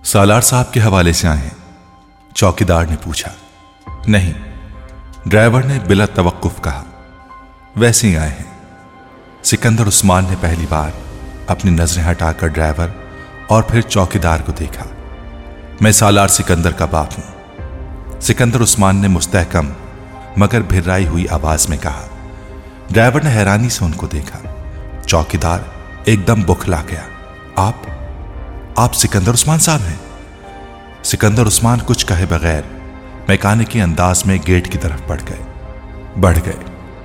सालार साहब के हवाले से आए हैं? चौकीदार ने पूछा। नहीं, ड्राइवर ने बिला तवक्कुफ कहा। वैसे ही आए हैं। सिकंदर उस्मान ने पहली बार अपनी नजरें हटाकर ड्राइवर और फिर चौकीदार को देखा। मैं सालार सिकंदर का बाप हूं, सिकंदर उस्मान ने मुस्तहकम मगर भिर्राई हुई आवाज में कहा। ड्राइवर ने हैरानी से उनको देखा। चौकीदार एकदम बौखला गया। आप सिकंदर उस्मान साहब हैं? सिकंदर उस्मान कुछ कहे बगैर मैकेनिकी अंदाज में गेट की तरफ बढ़ गए।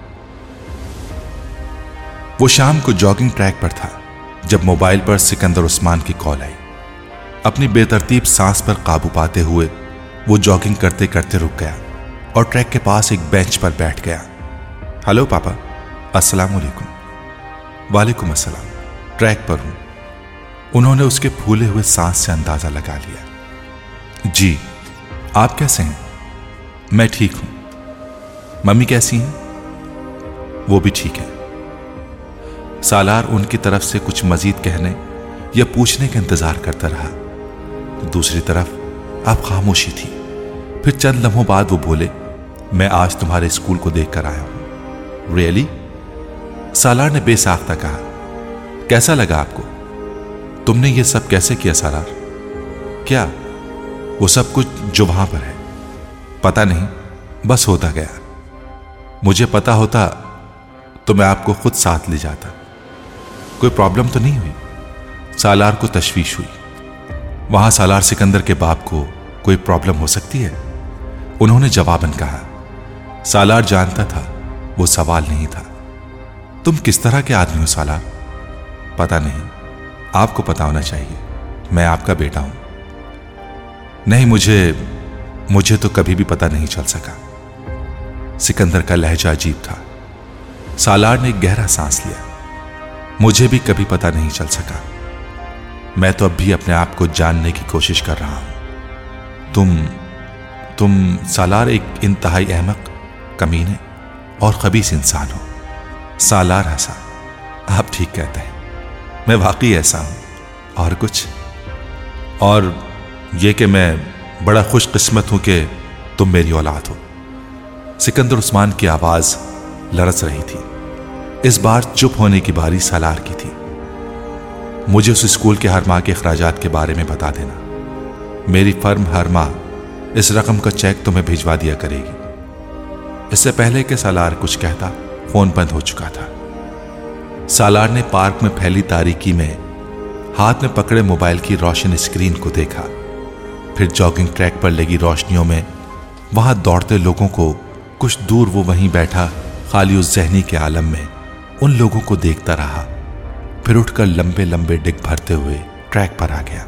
वो शाम को जॉगिंग ट्रैक पर था जब मोबाइल पर सिकंदर उस्मान की कॉल आई। अपनी बेतरतीब सांस पर काबू पाते हुए वो जॉगिंग करते करते रुक गया और ट्रैक के पास एक बेंच पर बैठ गया। हेलो पापा। अस्सलाम वालेकुम। वालेकुम अस्सलाम। ट्रैक पर हूं। उन्होंने उसके फूले हुए सांस से अंदाजा लगा लिया। जी, आप कैसे हैं? मैं ठीक हूं। मम्मी कैसी हैं? वो भी ठीक है। सालार उनकी तरफ से कुछ मजीद कहने या पूछने का इंतजार करता रहा। दूसरी तरफ अब खामोशी थी। फिर चंद लम्हों बाद वो बोले, मैं आज तुम्हारे स्कूल को देखकर आया हूं। रियली? सालार ने बेसाख्ता कहा। कैसा लगा आपको? तुमने ये सब कैसे किया सालार? क्या? वो सब कुछ जो वहां पर है? पता नहीं, बस होता गया। मुझे पता होता तो मैं आपको खुद साथ ले जाता। कोई प्रॉब्लम तो नहीं हुई? सालार को तशवीश हुई। वहां सालार सिकंदर के बाप को कोई प्रॉब्लम हो सकती है? उन्होंने जवाबन कहा। सालार जानता था वो सवाल नहीं था। तुम किस तरह के आदमी हो सालार? पता नहीं, आपको पता होना चाहिए। मैं आपका बेटा हूं। नहीं, मुझे तो कभी भी पता नहीं चल सका। सिकंदर का लहजा अजीब था। सालार ने एक गहरा सांस लिया। मुझे भी कभी पता नहीं चल सका। मैं तो अब भी अपने आप को जानने की कोशिश कर रहा हूं। तुम सालार एक इंतहाई अहमक, कमीने और खबीस इंसान हो। सालार हंसा। आप ठीक कहते हैं, मैं वाकई ऐसा हूं। और कुछ? और यह कि मैं बड़ा खुशकिस्मत हूं कि तुम मेरी औलाद हो। सिकंदर उस्मान की आवाज लरस रही थी। इस बार चुप होने की बारी सालार की थी। मुझे उस स्कूल के हर माह के अखराजात के बारे में बता देना। मेरी फर्म हर माह इस रकम का चेक तुम्हें भिजवा दिया करेगी। इससे पहले कि सालार कुछ कहता, फोन बंद हो चुका था। सालार ने पार्क में फैली तारीकी में हाथ में पकड़े मोबाइल की रोशन स्क्रीन को देखा। फिर जॉगिंग ट्रैक पर लगी रोशनियों में वहां दौड़ते लोगों को, कुछ दूर वो वहीं बैठा खाली उस जहनी के आलम में उन लोगों को देखता रहा। फिर उठकर लंबे लंबे डिग भरते हुए ट्रैक पर आ गया।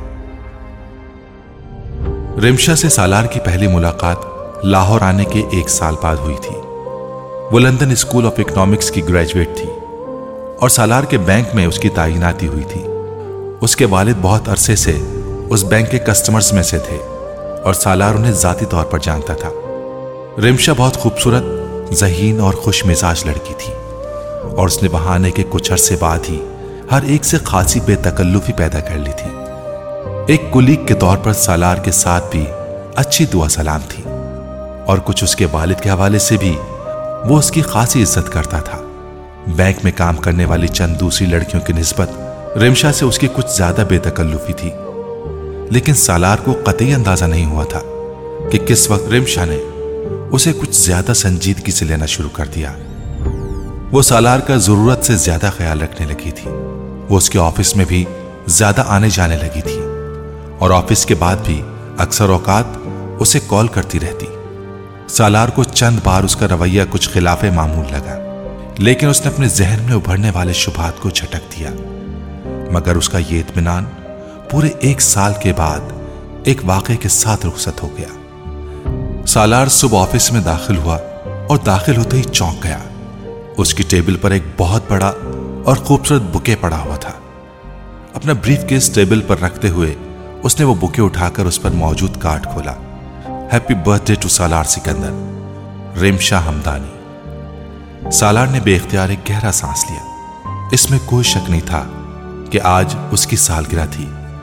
रिमशा से सालार की पहली मुलाकात लाहौर आने के 1 साल बाद हुई थी। वो लंदन स्कूल ऑफ इकोनॉमिक्स की ग्रेजुएट थी और सालार के बैंक में उसकी तैनाती हुई थी। उसके वालिद बहुत अरसे से उस बैंक के कस्टमर्स में से थे और सालार उन्हें जाती तौर पर जानता था। रिमशा बहुत खूबसूरत, ज़हीन और खुश मिजाज लड़की थी और उसने वहां आने के कुछ अरसे बाद ही हर एक से खासी बेतकल्लुफी पैदा कर ली थी। एक कुलीग के तौर पर सालार के साथ भी अच्छी दुआ सलाम थी और कुछ उसके वालिद के हवाले से भी वो उसकी खासी इज्जत करता था। बैंक में काम करने वाली चंद दूसरी लड़कियों की निस्बत रिमशा से उसकी कुछ ज्यादा बेतकल्लुफी थी, लेकिन सालार को कतई अंदाजा नहीं हुआ था कि किस वक्त रिमशा ने उसे कुछ ज्यादा संजीदगी से लेना शुरू कर दिया। वो सालार का जरूरत से ज्यादा ख्याल रखने लगी थी। वो उसके ऑफिस में भी ज्यादा आने जाने लगी थी और ऑफिस के बाद भी अक्सर औकात उसे कॉल करती रहती। सालार को चंद बार उसका रवैया कुछ खिलाफे मामूल लगा, लेकिन उसने अपने जहन में उभरने वाले शुभात को झटक दिया। मगर उसका ये इत्मीनान पूरे 1 साल के बाद एक वाक़े के साथ रुखसत हो गया। सालार सुबह ऑफिस में दाखिल हुआ और दाखिल होते ही चौंक गया। उसकी टेबल पर एक बहुत बड़ा और खूबसूरत बुके पड़ा हुआ था। अपना ब्रीफ केस टेबल पर रखते हुए उसने वो बुके उठाकर उस पर मौजूद कार्ड खोला। Happy birthday to Salar Sikandar, Rimsha Hamdani. Salar ने बेख्तियार एक गहरा सांस लिया। इसमें कोई शक नहीं था कि आज उसकी सालगिरह थी।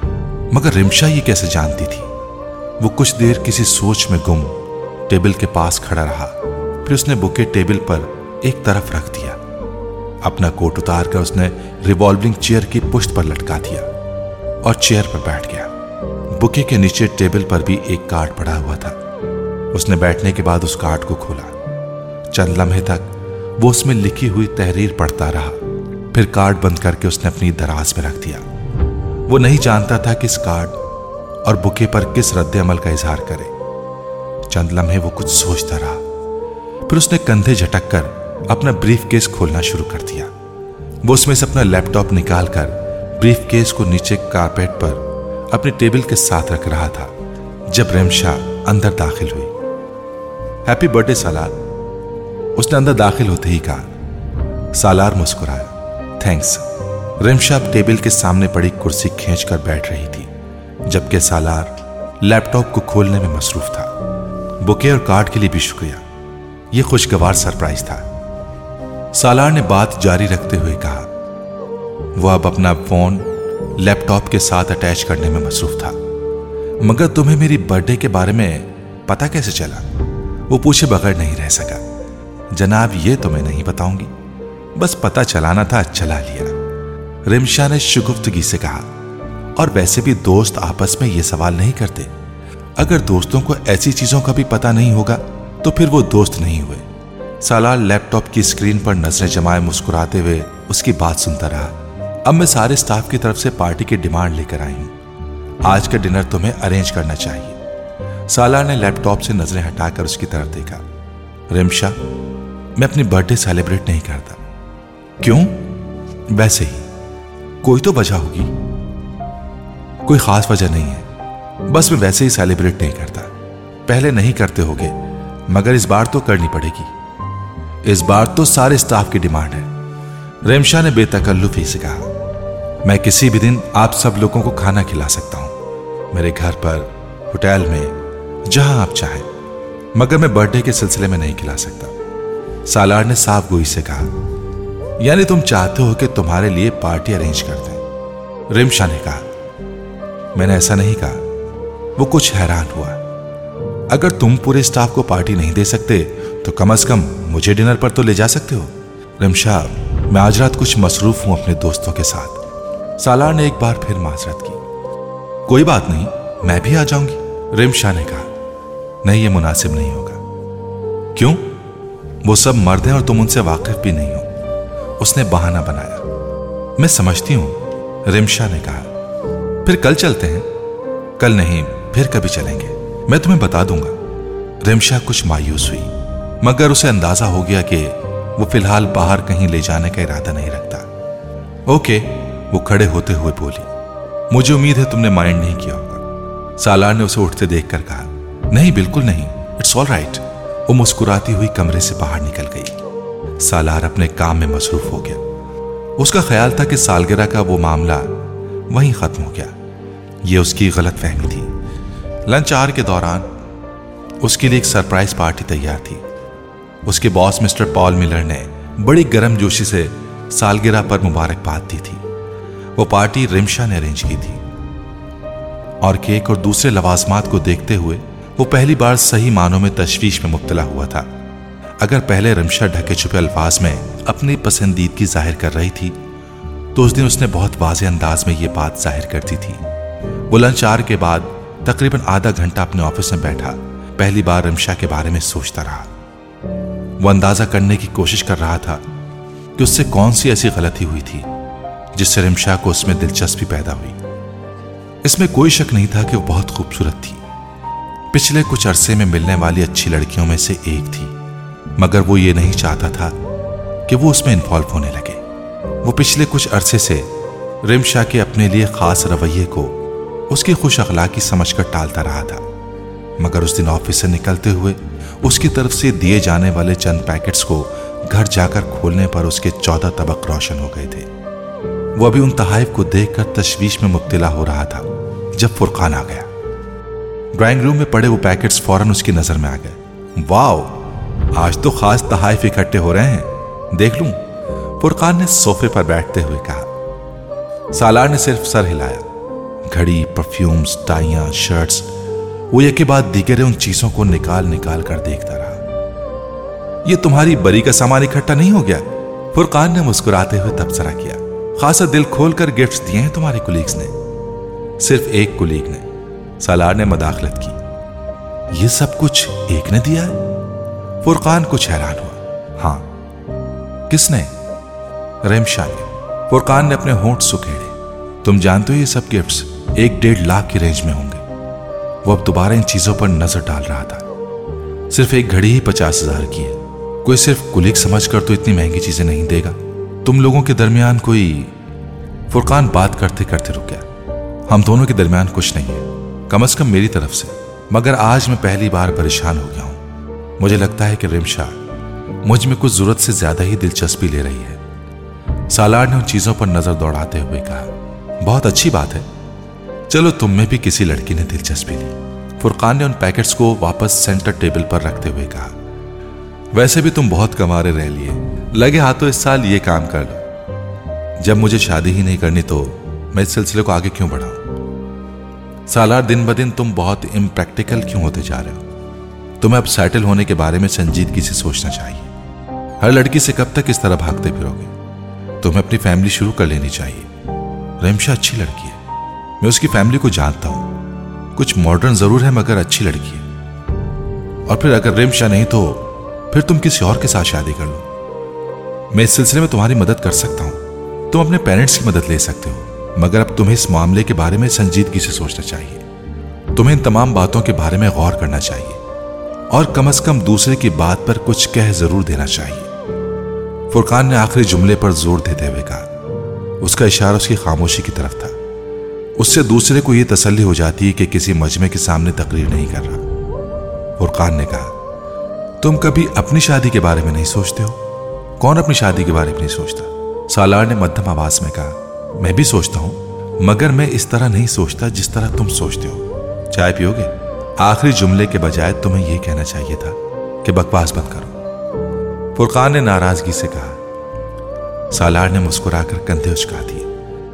मगर रिमशा ये कैसे जानती थी? वो कुछ देर किसी सोच में गुम टेबल के पास खड़ा रहा। फिर उसने बुके टेबल पर एक तरफ रख दिया। अपना कोट उतार कर उसने रिवॉल्विंग चेयर की पुष्ट पर लटका दिया और चेयर पर बैठ गया। बुके के नीचे टेबल पर भी एक कार्ड पड़ा हुआ था। उसने बैठने के बाद उस कार्ड को खोला। चंद लम्हे तक वो उसमें लिखी हुई तहरीर पढ़ता रहा। फिर कार्ड बंद करके उसने अपनी दराज में रख दिया। वो नहीं जानता था कि इस कार्ड और बुके पर किस रद्द अमल का इजहार करे। चंद लम्हे वो कुछ सोचता रहा। फिर उसने कंधे झटक कर अपना ब्रीफ केस खोलना शुरू कर दिया। वो उसमें से अपना लैपटॉप निकालकर ब्रीफ केस को नीचे कारपेट पर अपने टेबल के साथ रख रहा था जब रिमशा अंदर दाखिल हुई। हैप्पी बर्थडे सालार, उसने अंदर दाखिल होते ही कहा। सालार मुस्कुराया। थैंक्स। रिमशा अब टेबल के सामने पड़ी कुर्सी खींचकर बैठ रही थी, जबकि सालार लैपटॉप को खोलने में मसरूफ था। बुके और कार्ड के लिए भी शुक्रिया, यह खुशगवार सरप्राइज था। सालार ने बात जारी रखते हुए कहा। वह अब अपना फोन लैपटॉप के साथ अटैच करने में मसरूफ था। मगर तुम्हें मेरी बर्थडे के बारे में पता कैसे चला? वो पूछे बगैर नहीं रह सका। जनाब, ये तो मैं नहीं बताऊंगी, बस पता चलाना था, चला लिया। रिमशा ने शुगुफ्तगी से कहा। और वैसे भी दोस्त आपस में ये सवाल नहीं करते। अगर दोस्तों को ऐसी चीजों का भी पता नहीं होगा तो फिर वो दोस्त नहीं हुए। सालार लैपटॉप की स्क्रीन पर नजरें जमाए मुस्कुराते हुए उसकी बात सुनता रहा। अब मैं सारे स्टाफ की तरफ से पार्टी की डिमांड लेकर आई हूं। आज का डिनर तुम्हें अरेंज करना चाहिए। सालार ने लैपटॉप से नजरें हटाकर उसकी तरफ देखा। रिमशा, मैं अपनी बर्थडे सेलिब्रेट नहीं करता। क्यों? वैसे ही। कोई तो वजह होगी। कोई खास वजह नहीं है, बस मैं वैसे ही सेलिब्रेट नहीं करता। पहले नहीं करते होगे, मगर इस बार तो करनी पड़ेगी। इस बार तो सारे स्टाफ की डिमांड है। रिमशा ने बेतकल्लुफी से कहा। मैं किसी भी दिन आप सब लोगों को खाना खिला सकता हूं, मेरे घर पर, होटल में, जहां आप चाहें, मगर मैं बर्थडे के सिलसिले में नहीं खिला सकता। सालार ने साफ गोई से कहा। यानी तुम चाहते हो कि तुम्हारे लिए पार्टी अरेंज कर दें? रिमशा ने कहा। मैंने ऐसा नहीं कहा। वो कुछ हैरान हुआ। अगर तुम पूरे स्टाफ को पार्टी नहीं दे सकते तो कम से कम मुझे डिनर पर तो ले जा सकते हो। रिमशा, मैं आज रात कुछ मसरूफ हूं अपने दोस्तों के साथ। सालार ने एक बार फिर माजरत की। कोई बात नहीं, मैं भी आ जाऊंगी। रिमशा ने कहा। नहीं, ये मुनासिब नहीं होगा। क्यों? वो सब मर्द हैं और तुम उनसे वाकिफ भी नहीं हो। उसने बहाना बनाया। मैं समझती हूं, रिमशा ने कहा। फिर कल चलते हैं। कल नहीं, फिर कभी चलेंगे, मैं तुम्हें बता दूंगा। रिमशा कुछ मायूस हुई, मगर उसे अंदाजा हो गया कि वो फिलहाल बाहर कहीं ले जाने का इरादा नहीं रखता। ओके, वो खड़े होते हुए बोली। मुझे उम्मीद है तुमने माइंड नहीं किया होगा। सालार ने उसे उठते देखकर कहा। नहीं, बिल्कुल नहीं, इट्स ऑल राइट। वो मुस्कुराती हुई कमरे से बाहर निकल गई। सालार अपने काम में मसरूफ हो गया। उसका ख्याल था कि सालगिरह का वो मामला वहीं खत्म हो गया। ये उसकी गलत फहमी थी। लंच आवर के दौरान उसके लिए एक सरप्राइज पार्टी तैयार थी। उसके बॉस मिस्टर पॉल मिलर ने बड़ी गर्मजोशी से सालगिरह पर मुबारकबाद दी थी। वो पार्टी रिमशा ने अरेंज की थी और केक और दूसरे लवाजमात को देखते हुए वो पहली बार सही मानों में तशवीश में मुब्तला हुआ था। अगर पहले रिमशा ढके छुपे अल्फाज में अपनी पसंदीदगी जाहिर कर रही थी तो उस दिन उसने बहुत वाज़ेह अंदाज में ये बात जाहिर कर दी थी। वो लंच आवर के बाद तकरीबन आधा घंटा अपने ऑफिस में बैठा पहली बार रिमशा के बारे में सोचता रहा। वो अंदाजा करने की कोशिश कर रहा था कि उससे कौन सी ऐसी गलती हुई थी जिससे रिमशा को उसमें दिलचस्पी पैदा हुई। इसमें कोई शक नहीं था कि वो बहुत खूबसूरत थी। पिछले कुछ अरसे में मिलने वाली अच्छी लड़कियों में से एक थी, मगर वो ये नहीं चाहता था कि वो उसमें इन्वॉल्व होने लगे। वो पिछले कुछ अरसे से रिमशा के अपने लिए खास रवैये को उसकी खुश अखलाकी समझकर टालता रहा था, मगर उस दिन ऑफिस से निकलते हुए उसकी तरफ से दिए जाने वाले चंद पैकेट्स को घर जाकर खोलने पर उसके 14 तबक रोशन हो गए थे। वो अभी उन तहाइफ को देखकर तशवीश में मुब्तला हो रहा था जब फुरकान आ गया। ड्राइंग रूम में पड़े वो पैकेट्स फौरन उसकी नजर में आ गए। वाओ, आज तो खास तहाइफ इकट्ठे हो रहे हैं, देख लूं? फुरकान ने सोफे पर बैठते हुए कहा। सालार ने सिर्फ सर हिलाया। घड़ी, परफ्यूम्स, टाइयां, शर्ट्स, वो एक के बाद दीगरे उन चीजों को निकाल निकाल कर देखता रहा। ये तुम्हारी बरी का सामान इकट्ठा नहीं हो गया? फुरकान ने मुस्कुराते हुए तबसरा किया। खासा दिल खोलकर गिफ्ट्स दिए हैं तुम्हारे कुलीग्स ने। सिर्फ एक कुलीग ने, सालार ने मदाखलत की। ये सब कुछ एक ने दिया है? फुरकान कुछ हैरान हुआ। हां। किसने? रेमशा ने। फुरकान ने अपने होंठ सुखेड़े। तुम जानते हो ये सब गिफ्ट्स 1-1.5 लाख की रेंज में होंगे। वो अब दोबारा इन चीजों पर नजर डाल रहा था। सिर्फ एक घड़ी ही 50,000 की है। कोई सिर्फ कुलीग समझकर तो इतनी महंगी चीजें नहीं देगा। तुम लोगों के दरमियान कोई... फुरकान बात करते करते रुक गया। हम दोनों के दरमियान कुछ नहीं है, कम से कम मेरी तरफ से। मगर आज मैं पहली बार परेशान हो गया हूं। मुझे लगता है कि रिमशा मुझ में कुछ जरूरत से ज्यादा ही दिलचस्पी ले रही है। सालार ने उन चीजों पर नजर दौड़ाते हुए कहा। बहुत अच्छी बात है, चलो तुम में भी किसी लड़की ने दिलचस्पी ली। फुरकान ने उन पैकेट्स को वापस सेंटर टेबल पर रखते हुए कहा। वैसे भी तुम बहुत कमारे रह लिए, लगे हाथों इस साल ये काम कर लो। जब मुझे शादी ही नहीं करनी तो मैं इस सिलसिले को आगे क्यों बढ़ाऊं? सालार, दिन ब दिन तुम बहुत इम्प्रैक्टिकल क्यों होते जा रहे हो? तुम्हें अब सेटल होने के बारे में संजीदगी से सोचना चाहिए। हर लड़की से कब तक इस तरह भागते फिरोगे? तुम्हें अपनी फैमिली शुरू कर लेनी चाहिए। रेमशा अच्छी लड़की है, मैं उसकी फैमिली को जानता हूं। कुछ मॉडर्न जरूर है मगर अच्छी लड़की है। और फिर अगर रेमशा नहीं तो फिर तुम किसी और के साथ शादी कर लो। मैं इस सिलसिले में तुम्हारी मदद कर सकता हूं। तुम अपने पेरेंट्स की मदद ले सकते हो, मगर अब तुम्हें इस मामले के बारे में संजीदगी से सोचना चाहिए। तुम्हें इन तमाम बातों के बारे में गौर करना चाहिए और कम से कम दूसरे की बात पर कुछ कह जरूर देना चाहिए। फुरकान ने आखिरी जुमले पर जोर देते हुए कहा। उसका इशारा उसकी खामोशी की तरफ था। उससे दूसरे को यह तसल्ली हो जाती है कि किसी मजमे के सामने तकरीर नहीं कर रहा। फुरकान ने कहा, तुम कभी अपनी शादी के बारे में नहीं सोचते हो? कौन अपनी शादी के बारे में नहीं सोचता? सालार ने मध्यम आवाज में कहा। मैं भी सोचता हूं, मगर मैं इस तरह नहीं सोचता जिस तरह तुम सोचते हो। चाय पियोगे? आखिरी जुमले के बजाय तुम्हें यह कहना चाहिए था कि बकवास बंद करो। फुरकान ने नाराजगी से कहा। सालार ने मुस्कुराकर कंधे उचका दिए।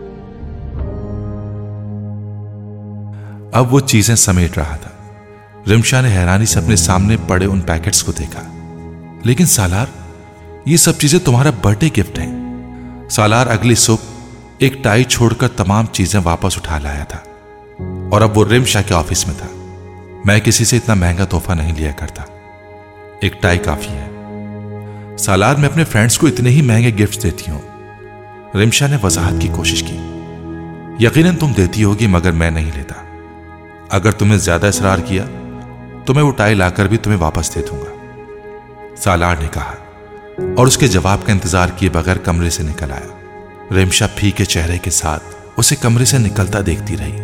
अब वो चीजें समेट रहा था। रिमशा ने हैरानी से अपने सामने पड़े उन पैकेट्स को देखा। लेकिन सालार, ये सब चीजें तुम्हारा बर्थडे गिफ्ट है। सालार अगली सुबह एक टाई छोड़कर तमाम चीजें वापस उठा लाया था और अब वो रिमशा के ऑफिस में था। मैं किसी से इतना महंगा तोहफा नहीं लिया करता, एक टाई काफी है। सालार, मैं अपने फ्रेंड्स को इतने ही महंगे गिफ्ट्स देती हूं। रिमशा ने वजाहत की कोशिश की। यकीनन तुम देती होगी मगर मैं नहीं लेता। अगर तुमने ज्यादा इसरार किया तो मैं वो टाई लाकर भी तुम्हें वापस दे दूंगा, सालार ने कहा और उसके जवाब का इंतजार किए बगैर कमरे से निकल आया। रिमशा फीके चेहरे के साथ उसे कमरे से निकलता देखती रही।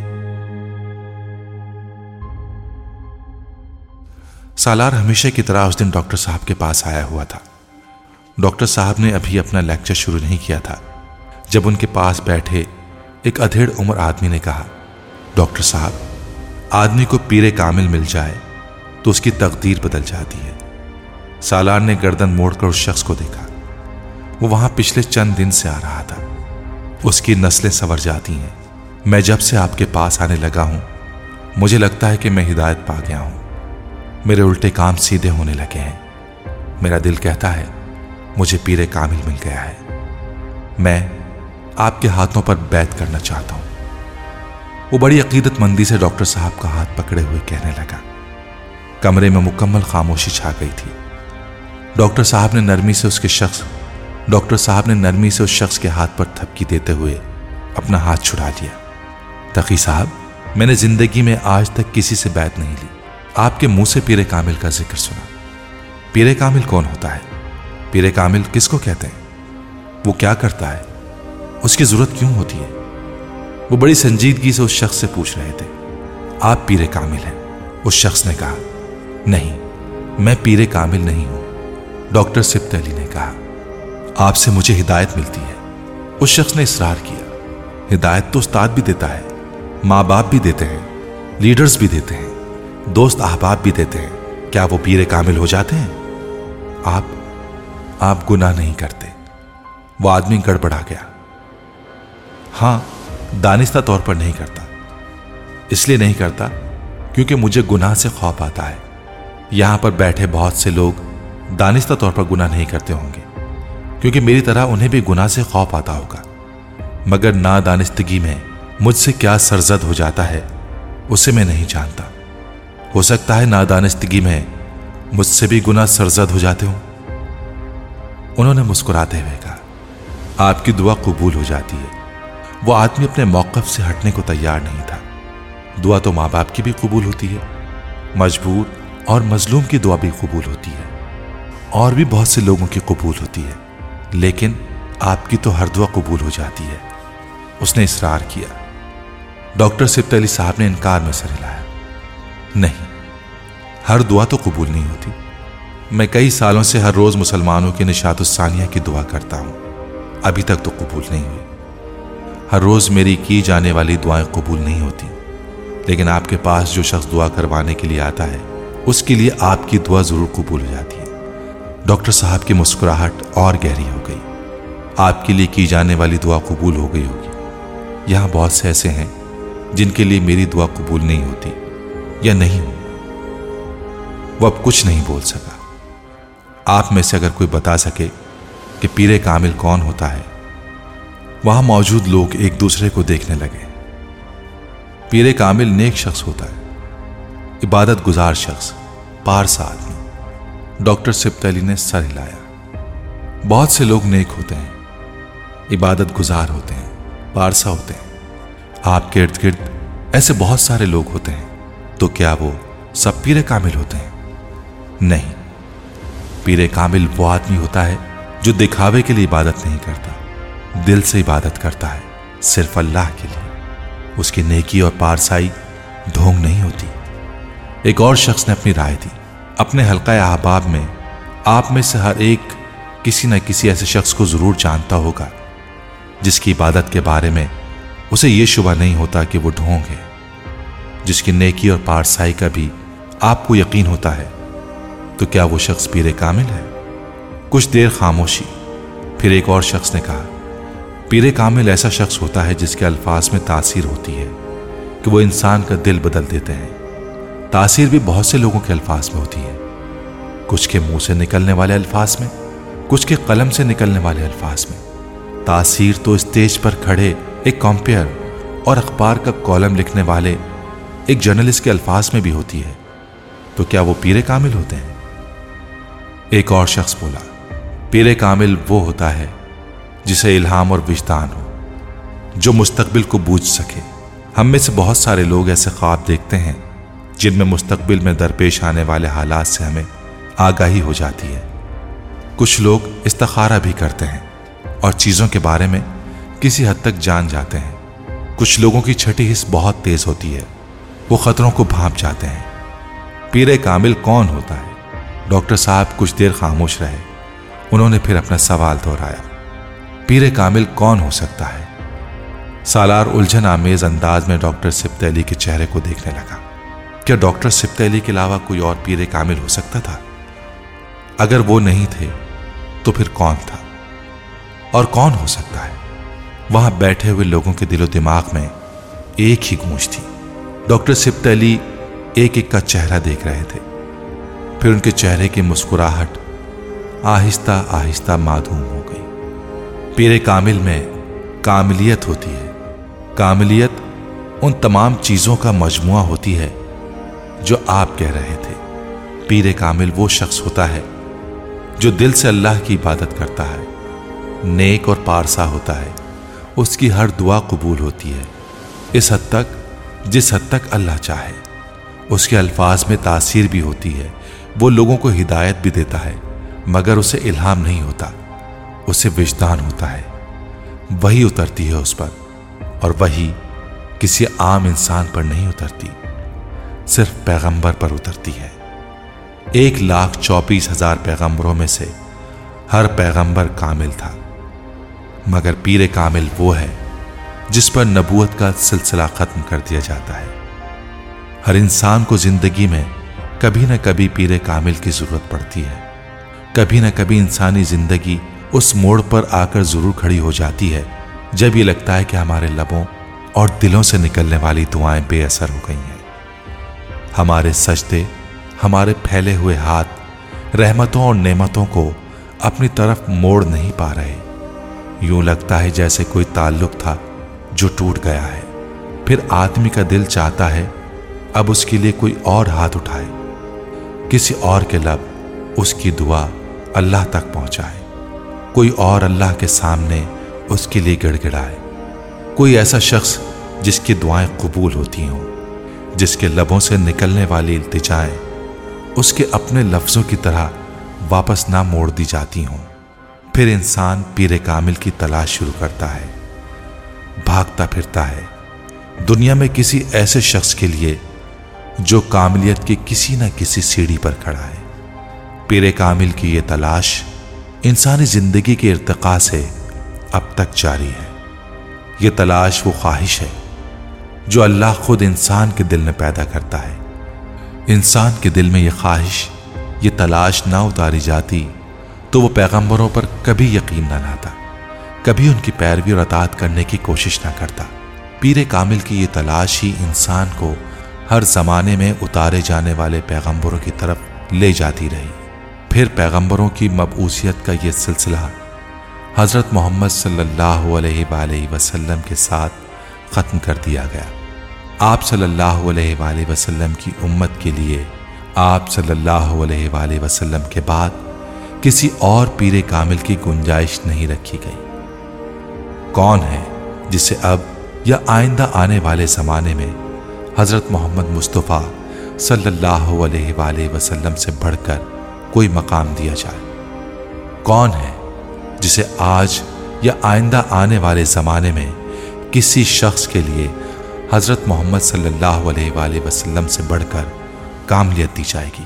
सालार हमेशा की तरह उस दिन डॉक्टर साहब के पास आया हुआ था। डॉक्टर साहब ने अभी अपना लेक्चर शुरू नहीं किया था जब उनके पास बैठे एक अधेड़ उम्र आदमी ने कहा, डॉक्टर साहब, आदमी को पीरे कामिल मिल जाए तो उसकी तकदीर बदल जाती है। सालार ने गर्दन मोड़कर उस शख्स को देखा। वो वहां पिछले चंद दिन से आ रहा था। उसकी नस्लें संवर जाती हैं। मैं जब से आपके पास आने लगा हूं मुझे लगता है कि मैं हिदायत पा गया हूं। मेरे उल्टे काम सीधे होने लगे हैं। मेरा दिल कहता है मुझे पीरे कामिल मिल गया है। मैं आपके हाथों पर बैत करना चाहता हूं। वो बड़ी अकीदतमंदी से डॉक्टर साहब का हाथ पकड़े हुए कहने लगा। कमरे में मुकम्मल खामोशी छा गई थी। डॉक्टर साहब ने नरमी से उस शख्स के हाथ पर थपकी देते हुए अपना हाथ छुड़ा लिया। तकी साहब, मैंने जिंदगी में आज तक किसी से बैत नहीं ली। आपके मुंह से पीरे कामिल का जिक्र सुना। पीरे कामिल कौन होता है? पीरे कामिल किसको कहते हैं? वो क्या करता है? उसकी जरूरत क्यों होती है? वो बड़ी संजीदगी से उस शख्स से पूछ रहे थे। आप पीरे कामिल हैं? उस शख्स ने कहा। नहीं, मैं पीरे कामिल नहीं हूं। डॉक्टर सिब्त अली ने कहा। आपसे मुझे हिदायत मिलती है। उस शख्स ने इसरार किया। हिदायत तो उस्ताद भी देता है, माँ बाप भी देते हैं, लीडर्स भी देते हैं, दोस्त अहबाब भी देते हैं। क्या वो पीरे कामिल हो जाते हैं? आप गुनाह नहीं करते। वो आदमी गड़बड़ा गया। हां, दानिस्ता तौर पर नहीं करता, इसलिए नहीं करता क्योंकि मुझे गुनाह से खौफ आता है। यहां पर बैठे बहुत से लोग दानिस्ता तौर पर गुनाह नहीं करते होंगे क्योंकि मेरी तरह उन्हें भी गुनाह से खौफ आता होगा, मगर नादानिस्तगी में मुझसे क्या सरजद हो जाता है उसे मैं नहीं जानता। हो सकता है नादानिस्तगी में मुझसे भी गुनाह सरजद हो जाते हों। उन्होंने मुस्कुराते हुए कहा, आपकी दुआ कबूल हो जाती है। वो आदमी अपने मौक़िफ़ से हटने को तैयार नहीं था। दुआ तो माँ बाप की भी कबूल होती है, मजबूर और मजलूम की दुआ भी कबूल होती है, और भी बहुत से लोगों की कबूल होती है, लेकिन आपकी तो हर दुआ कबूल हो जाती है। उसने इसरार किया। डॉक्टर सिब्त अली साहब ने इनकार में सर हिलाया। नहीं, हर दुआ तो कबूल नहीं होती। मैं कई सालों से हर रोज मुसलमानों की निशात-उस-सानिया की दुआ करता हूं, अभी तक तो कबूल नहीं हुई। हर रोज मेरी की जाने वाली दुआएं कबूल नहीं होती, लेकिन आपके पास जो शख्स दुआ करवाने के लिए आता है उसके लिए आपकी दुआ जरूर कबूल हो जाती है। डॉक्टर साहब की मुस्कुराहट और गहरी हो गई। आपके लिए की जाने वाली दुआ कबूल हो गई होगी। यहां बहुत से ऐसे हैं जिनके लिए मेरी दुआ कबूल नहीं होती या नहीं हुई। वो अब कुछ नहीं बोल सका। आप में से अगर कोई बता सके कि पीरे कामिल कौन होता है। वहां मौजूद लोग एक दूसरे को देखने लगे। पीरे कामिल नेक शख्स होता है, इबादत गुजार शख्स, पारसा आदमी। डॉक्टर सिब्त अली ने सर हिलाया। बहुत से लोग नेक होते हैं, इबादत गुजार होते हैं, पारसा होते हैं। आपके इर्द गिर्द ऐसे बहुत सारे लोग होते हैं, तो क्या वो सब पीरे कामिल होते हैं? नहीं, पीरे कामिल वो आदमी होता है जो दिखावे के लिए इबादत नहीं करता, दिल से इबादत करता है, सिर्फ अल्लाह के लिए। उसकी नेकी और पारसाई ढोंग नहीं होती। एक और शख्स ने अपनी राय दी। अपने हल्का अहबाब में आप में से हर एक किसी न किसी ऐसे शख्स को जरूर जानता होगा जिसकी इबादत के बारे में उसे यह शुबा नहीं होता कि वो ढोंग है, जिसकी नेकी और पारसाई का भी आपको यकीन होता है। तो क्या वो शख्स पीरे कामिल है? कुछ देर खामोशी, फिर एक और शख्स ने कहा, पीरे कामिल ऐसा शख्स होता है जिसके अल्फाज में तासीर होती है कि वो इंसान का दिल बदल देते हैं। तासीर भी बहुत से लोगों के अल्फाज में होती है, कुछ के मुंह से निकलने वाले अल्फाज में, कुछ के कलम से निकलने वाले अल्फाज में। तासीर तो स्टेज पर खड़े एक कॉम्पेयर और अखबार का कॉलम लिखने वाले एक जर्नलिस्ट के अल्फाज में भी होती है। तो क्या वो पीरे कामिल होते हैं? एक और शख्स बोला, पीरे कामिल वो होता है जिसे इल्हाम और विजदान हो, जो मुस्तकबिल को बूझ सके। हम में से बहुत सारे लोग ऐसे ख्वाब देखते हैं जिनमें मुस्तकबिल में दरपेश आने वाले हालात से हमें आगाही हो जाती है। कुछ लोग इस्तिखारा भी करते हैं और चीज़ों के बारे में किसी हद तक जान जाते हैं। कुछ लोगों की छठी हिस्स बहुत तेज होती है, वो खतरों को भांप जाते हैं। पीरे कामिल कौन होता है? डॉक्टर साहब कुछ देर खामोश रहे। उन्होंने फिर अपना सवाल दोहराया, पीरे कामिल कौन हो सकता है? सालार उलझन आमेज अंदाज में डॉक्टर सिब्त अली के चेहरे को देखने लगा। क्या डॉक्टर सिब्त अली के अलावा कोई और पीरे कामिल हो सकता था? अगर वो नहीं थे तो फिर कौन था? और कौन हो सकता है? वहां बैठे हुए लोगों के दिलो दिमाग में एक ही गूंज थी। डॉक्टर सिब्त अली एक एक का चेहरा देख रहे थे, फिर उनके चेहरे की मुस्कुराहट आहिस्ता आहिस्ता माधूम हो गई। पीरे कामिल में कामिलियत होती है। कामिलियत उन तमाम चीजों का मजमुआ होती है जो आप कह रहे थे। पीरे कामिल वो शख्स होता है जो दिल से अल्लाह की इबादत करता है, नेक और पारसा होता है, उसकी हर दुआ कबूल होती है, इस हद तक जिस हद तक अल्लाह चाहे। उसके अल्फाज में तासीर भी होती है, वो लोगों को हिदायत भी देता है, मगर उसे इल्हाम नहीं होता, उसे विजदान होता है। वही उतरती है उस पर, और वही किसी आम इंसान पर नहीं उतरती, सिर्फ पैगंबर पर उतरती है। 1,24,000 पैगंबरों में से हर पैगंबर कामिल था, मगर पीरे कामिल वो है जिस पर नबूवत का सिलसिला खत्म कर दिया जाता है। हर इंसान को जिंदगी में कभी न कभी पीरे कामिल की जरूरत पड़ती है। कभी न कभी इंसानी जिंदगी उस मोड़ पर आकर जरूर खड़ी हो जाती है जब ये लगता है कि हमारे लबों और दिलों से निकलने वाली दुआएं बेअसर हो गई हैं। हमारे सजदे, हमारे फैले हुए हाथ रहमतों और नेमतों को अपनी तरफ मोड़ नहीं पा रहे। यूं लगता है जैसे कोई ताल्लुक था जो टूट गया है। फिर आदमी का दिल चाहता है अब उसके लिए कोई और हाथ उठाए, किसी और के लब उसकी दुआ अल्लाह तक पहुंचाए, कोई और अल्लाह के सामने उसके लिए गिड़गिड़ाए। कोई ऐसा शख्स जिसकी दुआएं कबूल होती हों, जिसके लबों से निकलने वाली इल्तिजाएं उसके अपने लफ्ज़ों की तरह वापस ना मोड़ दी जाती हों। फिर इंसान पीरे कामिल की तलाश शुरू करता है, भागता फिरता है दुनिया में किसी ऐसे शख्स के लिए जो कामिलियत की किसी न किसी सीढ़ी पर खड़ा है। पीरे कामिल की ये तलाश इंसानी जिंदगी के इर्तिका से अब तक जारी है। ये तलाश वो ख्वाहिश है जो अल्लाह खुद इंसान के दिल में पैदा करता है। इंसान के दिल में ये ख्वाहिश, ये तलाश ना उतारी जाती तो वो पैगंबरों पर कभी यकीन ना लाता, कभी उनकी पैरवी और अताअत करने की कोशिश ना करता। पीरे कामिल की ये तलाश ही इंसान को हर जमाने में उतारे जाने वाले पैगंबरों की तरफ ले जाती रही। फिर पैगंबरों की मबऊसियत का ये सिलसिला हज़रत मोहम्मद सल्लल्लाहु अलैहि वसल्लम के साथ ख़त्म कर दिया गया। आप सल्लल्लाहु अलैहि वसल्लम की उम्मत के लिए आप सल्लल्लाहु अलैहि वसल्लम के बाद किसी और पीरे कामिल की गुंजाइश नहीं रखी गई। कौन है जिसे अब या आइंदा आने वाले ज़माने में हज़रत मोहम्मद मुस्तफ़ा सल्लल्लाहु अलैहि वसल्लम से बढ़कर कोई मकाम दिया जाए? कौन है जिसे आज या आइंदा आने वाले ज़माने में किसी शख्स के लिए हज़रत मोहम्मद सल्लल्लाहु अलैहि वसल्लम से बढ़कर कामिलियत दी जाएगी?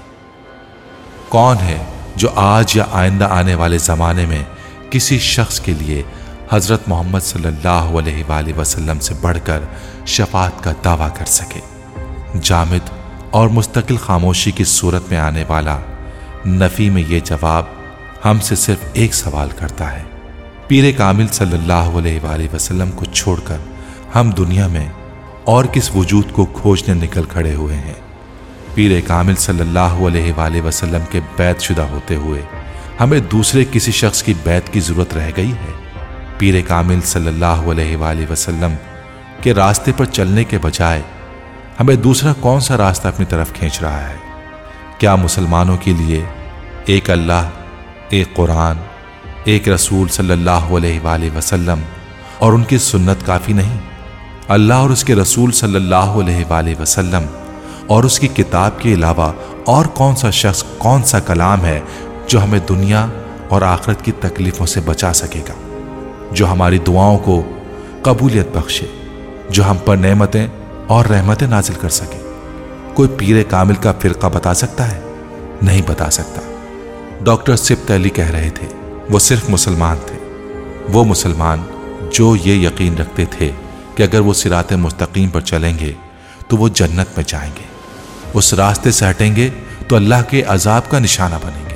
कौन है जो आज या आइंदा आने वाले ज़माने में किसी शख्स के लिए हज़रत मोहम्मद सल्लल्लाहु अलैहि वसल्लम से बढ़कर शफाअत का दावा कर सके? जामिद और मुस्तकिल खामोशी की सूरत में आने वाला नफ़ी में ये जवाब हमसे सिर्फ एक सवाल करता है। पीरे कामिल सल्लल्लाहु अलैहि वसल्लम को छोड़कर हम दुनिया में और किस वजूद को खोजने निकल खड़े हुए हैं? पीरे कामिल सल्लल्लाहु अलैहि वसल्लम के बैत शुदा होते हुए हमें दूसरे किसी शख्स की बैत की ज़रूरत रह गई है? पीरे कामिल सल्लल्लाहु अलैहि वसल्लम के रास्ते पर चलने के बजाय हमें दूसरा कौन सा रास्ता अपनी तरफ खींच रहा है? क्या मुसलमानों के लिए एक अल्लाह, एक कुरान, एक रसूल सल्लल्लाहु अलैहि वसल्लम और उनकी सुन्नत काफ़ी नहीं? अल्लाह और उसके रसूल सल्लल्लाहु अलैहि वसल्लम और उसकी किताब के अलावा और कौन सा शख्स, कौन सा कलाम है जो हमें दुनिया और आखिरत की तकलीफ़ों से बचा सकेगा, जो हमारी दुआओं को कबूलियत बख्शे, जो हम पर नेमतें और रहमतें नाजिल कर सके? कोई पीरे कामिल का फ़िरका बता सकता है? नहीं बता सकता। डॉक्टर सिब्त अली कह रहे थे वो सिर्फ मुसलमान थे, वो मुसलमान जो ये यकीन रखते थे कि अगर वो सिराते मुस्तकीम पर चलेंगे तो वो जन्नत में जाएंगे, उस रास्ते से हटेंगे तो अल्लाह के अजाब का निशाना बनेंगे।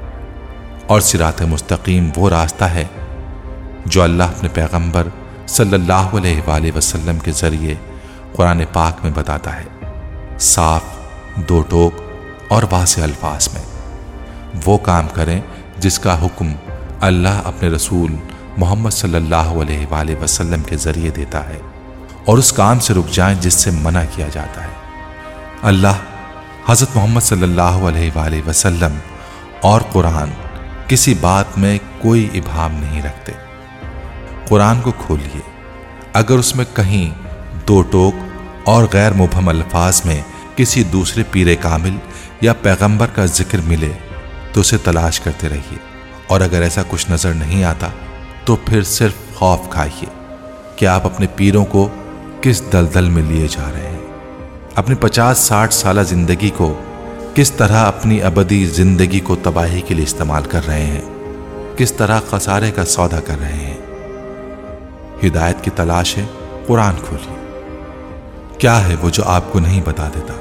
और सिराते मुस्तकीम वो रास्ता है जो अल्लाह अपने पैगंबर सल्लल्लाहु अलैहि वसल्लम के ज़रिए कुरान पाक में बताता है, साफ, दो टोक और वाज़े अल्फाज में। वो काम करें जिसका हुक्म अल्लाह अपने रसूल मोहम्मद सल्लल्लाहु अलैहि वसल्लम के ज़रिए देता है, और उस काम से रुक जाएं जिससे मना किया जाता है। अल्लाह, हज़रत मोहम्मद सल्लल्लाहु अलैहि वसल्लम और कुरान किसी बात में कोई इबाहम नहीं रखते। कुरान को खोलिए, अगर उसमें कहीं दो टोक और गैर मुबहम अल्फाज में किसी दूसरे पीरे कामिल या पैगंबर का जिक्र मिले तो उसे तलाश करते रहिए, और अगर ऐसा कुछ नज़र नहीं आता तो फिर सिर्फ खौफ खाइए कि आप अपने पीरों को किस दलदल में लिए जा रहे हैं, अपनी 50-60 साल जिंदगी को किस तरह अपनी अबदी जिंदगी को तबाही के लिए इस्तेमाल कर रहे हैं, किस तरह खसारे का सौदा कर रहे हैं। हिदायत की तलाश है, कुरान खोलिए। क्या है वो जो आपको नहीं बता देता?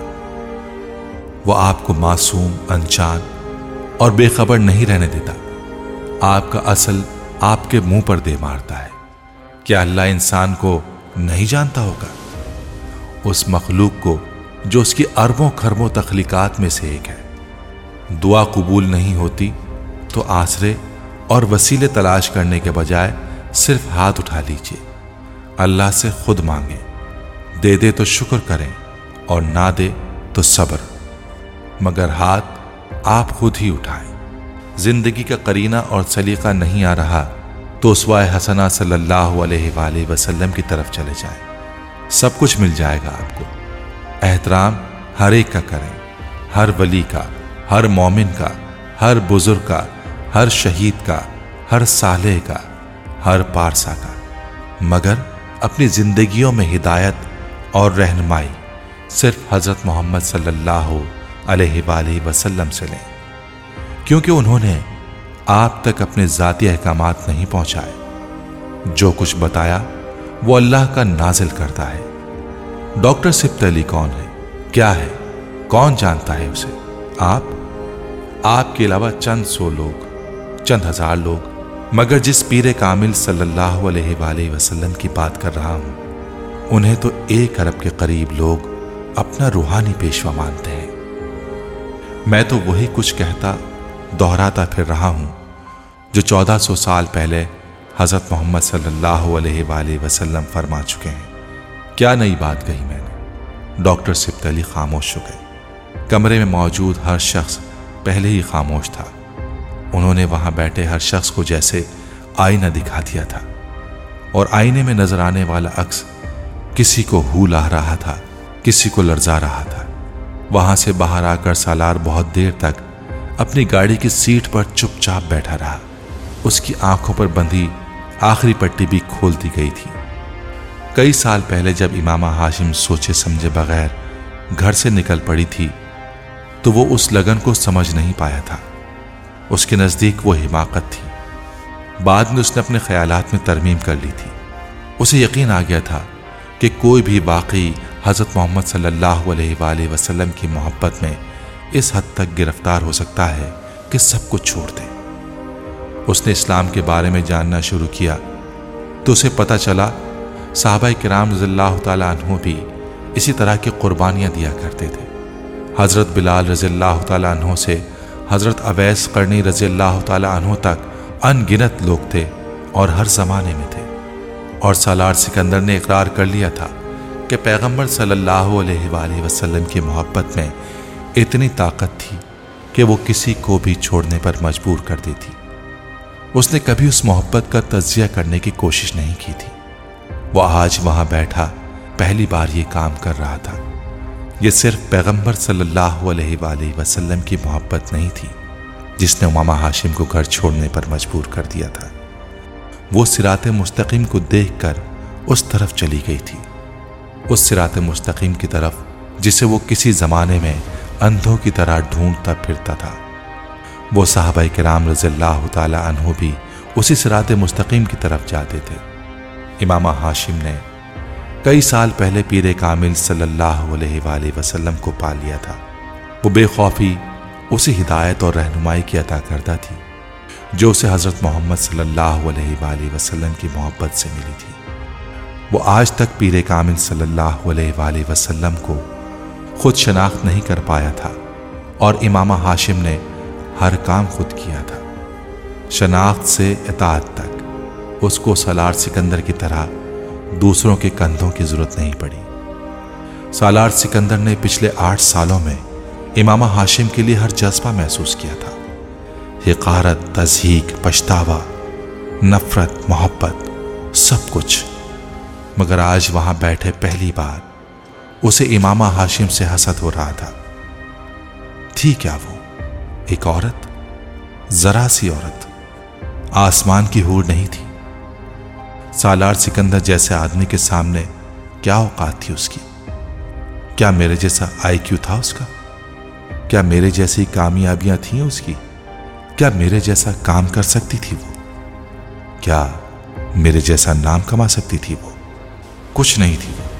वो आपको मासूम, अनजान और बेखबर नहीं रहने देता। आपका असल आपके मुंह पर दे मारता है। क्या अल्लाह इंसान को नहीं जानता होगा? उस मखलूक को जो उसकी अरबों खरबों तख्लीकात में से एक है। दुआ कबूल नहीं होती तो आसरे और वसीले तलाश करने के बजाय सिर्फ हाथ उठा लीजिए, अल्लाह से खुद मांगे। दे दे तो शुक्र करें और ना दे तो सब्र, मगर हाथ आप खुद ही उठाएं। जिंदगी का करीना और सलीका नहीं आ रहा तो उसवाए हसना सल्लल्लाहु अलैहि वसल्लम की तरफ चले जाएं, सब कुछ मिल जाएगा आपको। एहतराम हर एक का करें, हर वली का, हर मोमिन का, हर बुजुर्ग का, हर शहीद का, हर सालेह का, हर पारसा का, मगर अपनी जिंदगियों में हिदायत और रहनुमाई सिर्फ हजरत मोहम्मद सल्लल्लाहु अलैहि वसल्लम से लें, क्योंकि उन्होंने आप तक अपने ज़ाती अहकामात नहीं पहुंचाए। जो कुछ बताया वो अल्लाह का नाजिल करता है। डॉक्टर सिब्त अली कौन है, क्या है, कौन जानता है उसे? आपके अलावा चंद सौ लोग, चंद हजार लोग, मगर जिस पीर कामिल सल्लल्लाहु अलैहि वसल्लम की बात कर रहा हूं, उन्हें तो 1 अरब के करीब लोग अपना रूहानी पेशवा मानते हैं। मैं तो वही कुछ कहता दोहराता फिर रहा हूं जो 1400 साल पहले हजरत मोहम्मद सल्लल्लाहु अलैहि वसल्लम फरमा चुके हैं। क्या नई बात कही मैंने? डॉक्टर सिब्त अली खामोश हो गए। कमरे में मौजूद हर शख्स पहले ही खामोश था। उन्होंने वहां बैठे हर शख्स को जैसे आईना दिखा दिया था, और आईने में नजर आने वाला अक्स किसी को हू ला रहा था, किसी को लर्जा रहा था। वहां से बाहर आकर सालार बहुत देर तक अपनी गाड़ी की सीट पर चुपचाप बैठा रहा। उसकी आंखों पर बंधी आखिरी पट्टी भी खोल दी गई थी। कई साल पहले जब इमामा हाशिम सोचे समझे बगैर घर से निकल पड़ी थी तो वो उस लगन को समझ नहीं पाया था। उसके नजदीक वो हिमाकत थी। बाद में उसने अपने ख्यालात में तरमीम कर ली थी। उसे यकीन आ गया था कि कोई भी वाकई हजरत मोहम्मद सल्लल्लाहु अलैहि वसल्लम की मोहब्बत में इस हद तक गिरफ्तार हो सकता है कि सब कुछ छोड़ दे। उसने इस्लाम के बारे में जानना शुरू किया तो उसे पता चला सहाबाए किराम रज़ियल्लाहु ताला अन्हु भी इसी तरह की कुर्बानियां दिया करते थे। हजरत बिलाल रज़ियल्लाहु ताला अन्हु से हजरत अवैस करनी रज़ियल्लाहु ताला अन्हु तक अनगिनत लोग थे और हर जमाने में थे। और सालार सिकंदर ने इकरार कर लिया था कि पैगंबर सल्लल्लाहु अलैहि वसल्लम की मोहब्बत में इतनी ताकत थी कि वो किसी को भी छोड़ने पर मजबूर कर देती। उसने कभी उस मोहब्बत का तज़किया करने की कोशिश नहीं की थी। वो आज वहां बैठा पहली बार ये काम कर रहा था। ये सिर्फ पैगंबर सल्लल्लाहु अलैहि वसल्लम की मोहब्बत नहीं थी जिसने उमामा हाशिम को घर छोड़ने पर मजबूर कर दिया था। वो सिराते मुस्तकीम को देखकर उस तरफ चली गई थी, उस सिराते मुस्तकीम की तरफ जिसे वो किसी जमाने में अंधों की तरह ढूंढता फिरता था। वो सहाबाए किराम रज़ियल्लाहु ताला अन्हु भी उसी सिराते मुस्तकीम की तरफ जाते थे। इमामा हाशिम ने कई साल पहले पीर कामिल सल्लल्लाहु अलैहि वसल्लम को पा लिया था। वो बेखौफी उसी हिदायत और रहनुमाई की अता करता थी जो उसे हजरत मोहम्मद सल्लल्लाहु अलैहि वसल्लम की मोहब्बत से मिली थी। वो आज तक पीर कामिल सल्लल्लाहु अलैहि वसल्लम को खुद शनाख्त नहीं कर पाया था और इमामा हाशिम ने हर काम खुद किया था। शनाख्त से इताअत तक उसको सालार सिकंदर की तरह दूसरों के कंधों की जरूरत नहीं पड़ी। सालार सिकंदर ने पिछले 8 सालों में इमामा हाशिम के लिए हर जज्बा महसूस किया था। हिकारत, तज़हीक, पछतावा, नफरत, मोहब्बत, सब कुछ। मगर आज वहां बैठे पहली बार उसे इमामा हाशिम से हसद हो रहा था। थी क्या वो एक औरत, जरा सी औरत, आसमान की हूर नहीं थी। सालार सिकंदर जैसे आदमी के सामने क्या औकात थी उसकी? क्या मेरे जैसा IQ था उसका? क्या मेरे जैसी कामयाबियां थीं उसकी? क्या मेरे जैसा काम कर सकती थी वो? क्या मेरे जैसा नाम कमा सकती थी वो? कुछ नहीं थी वो।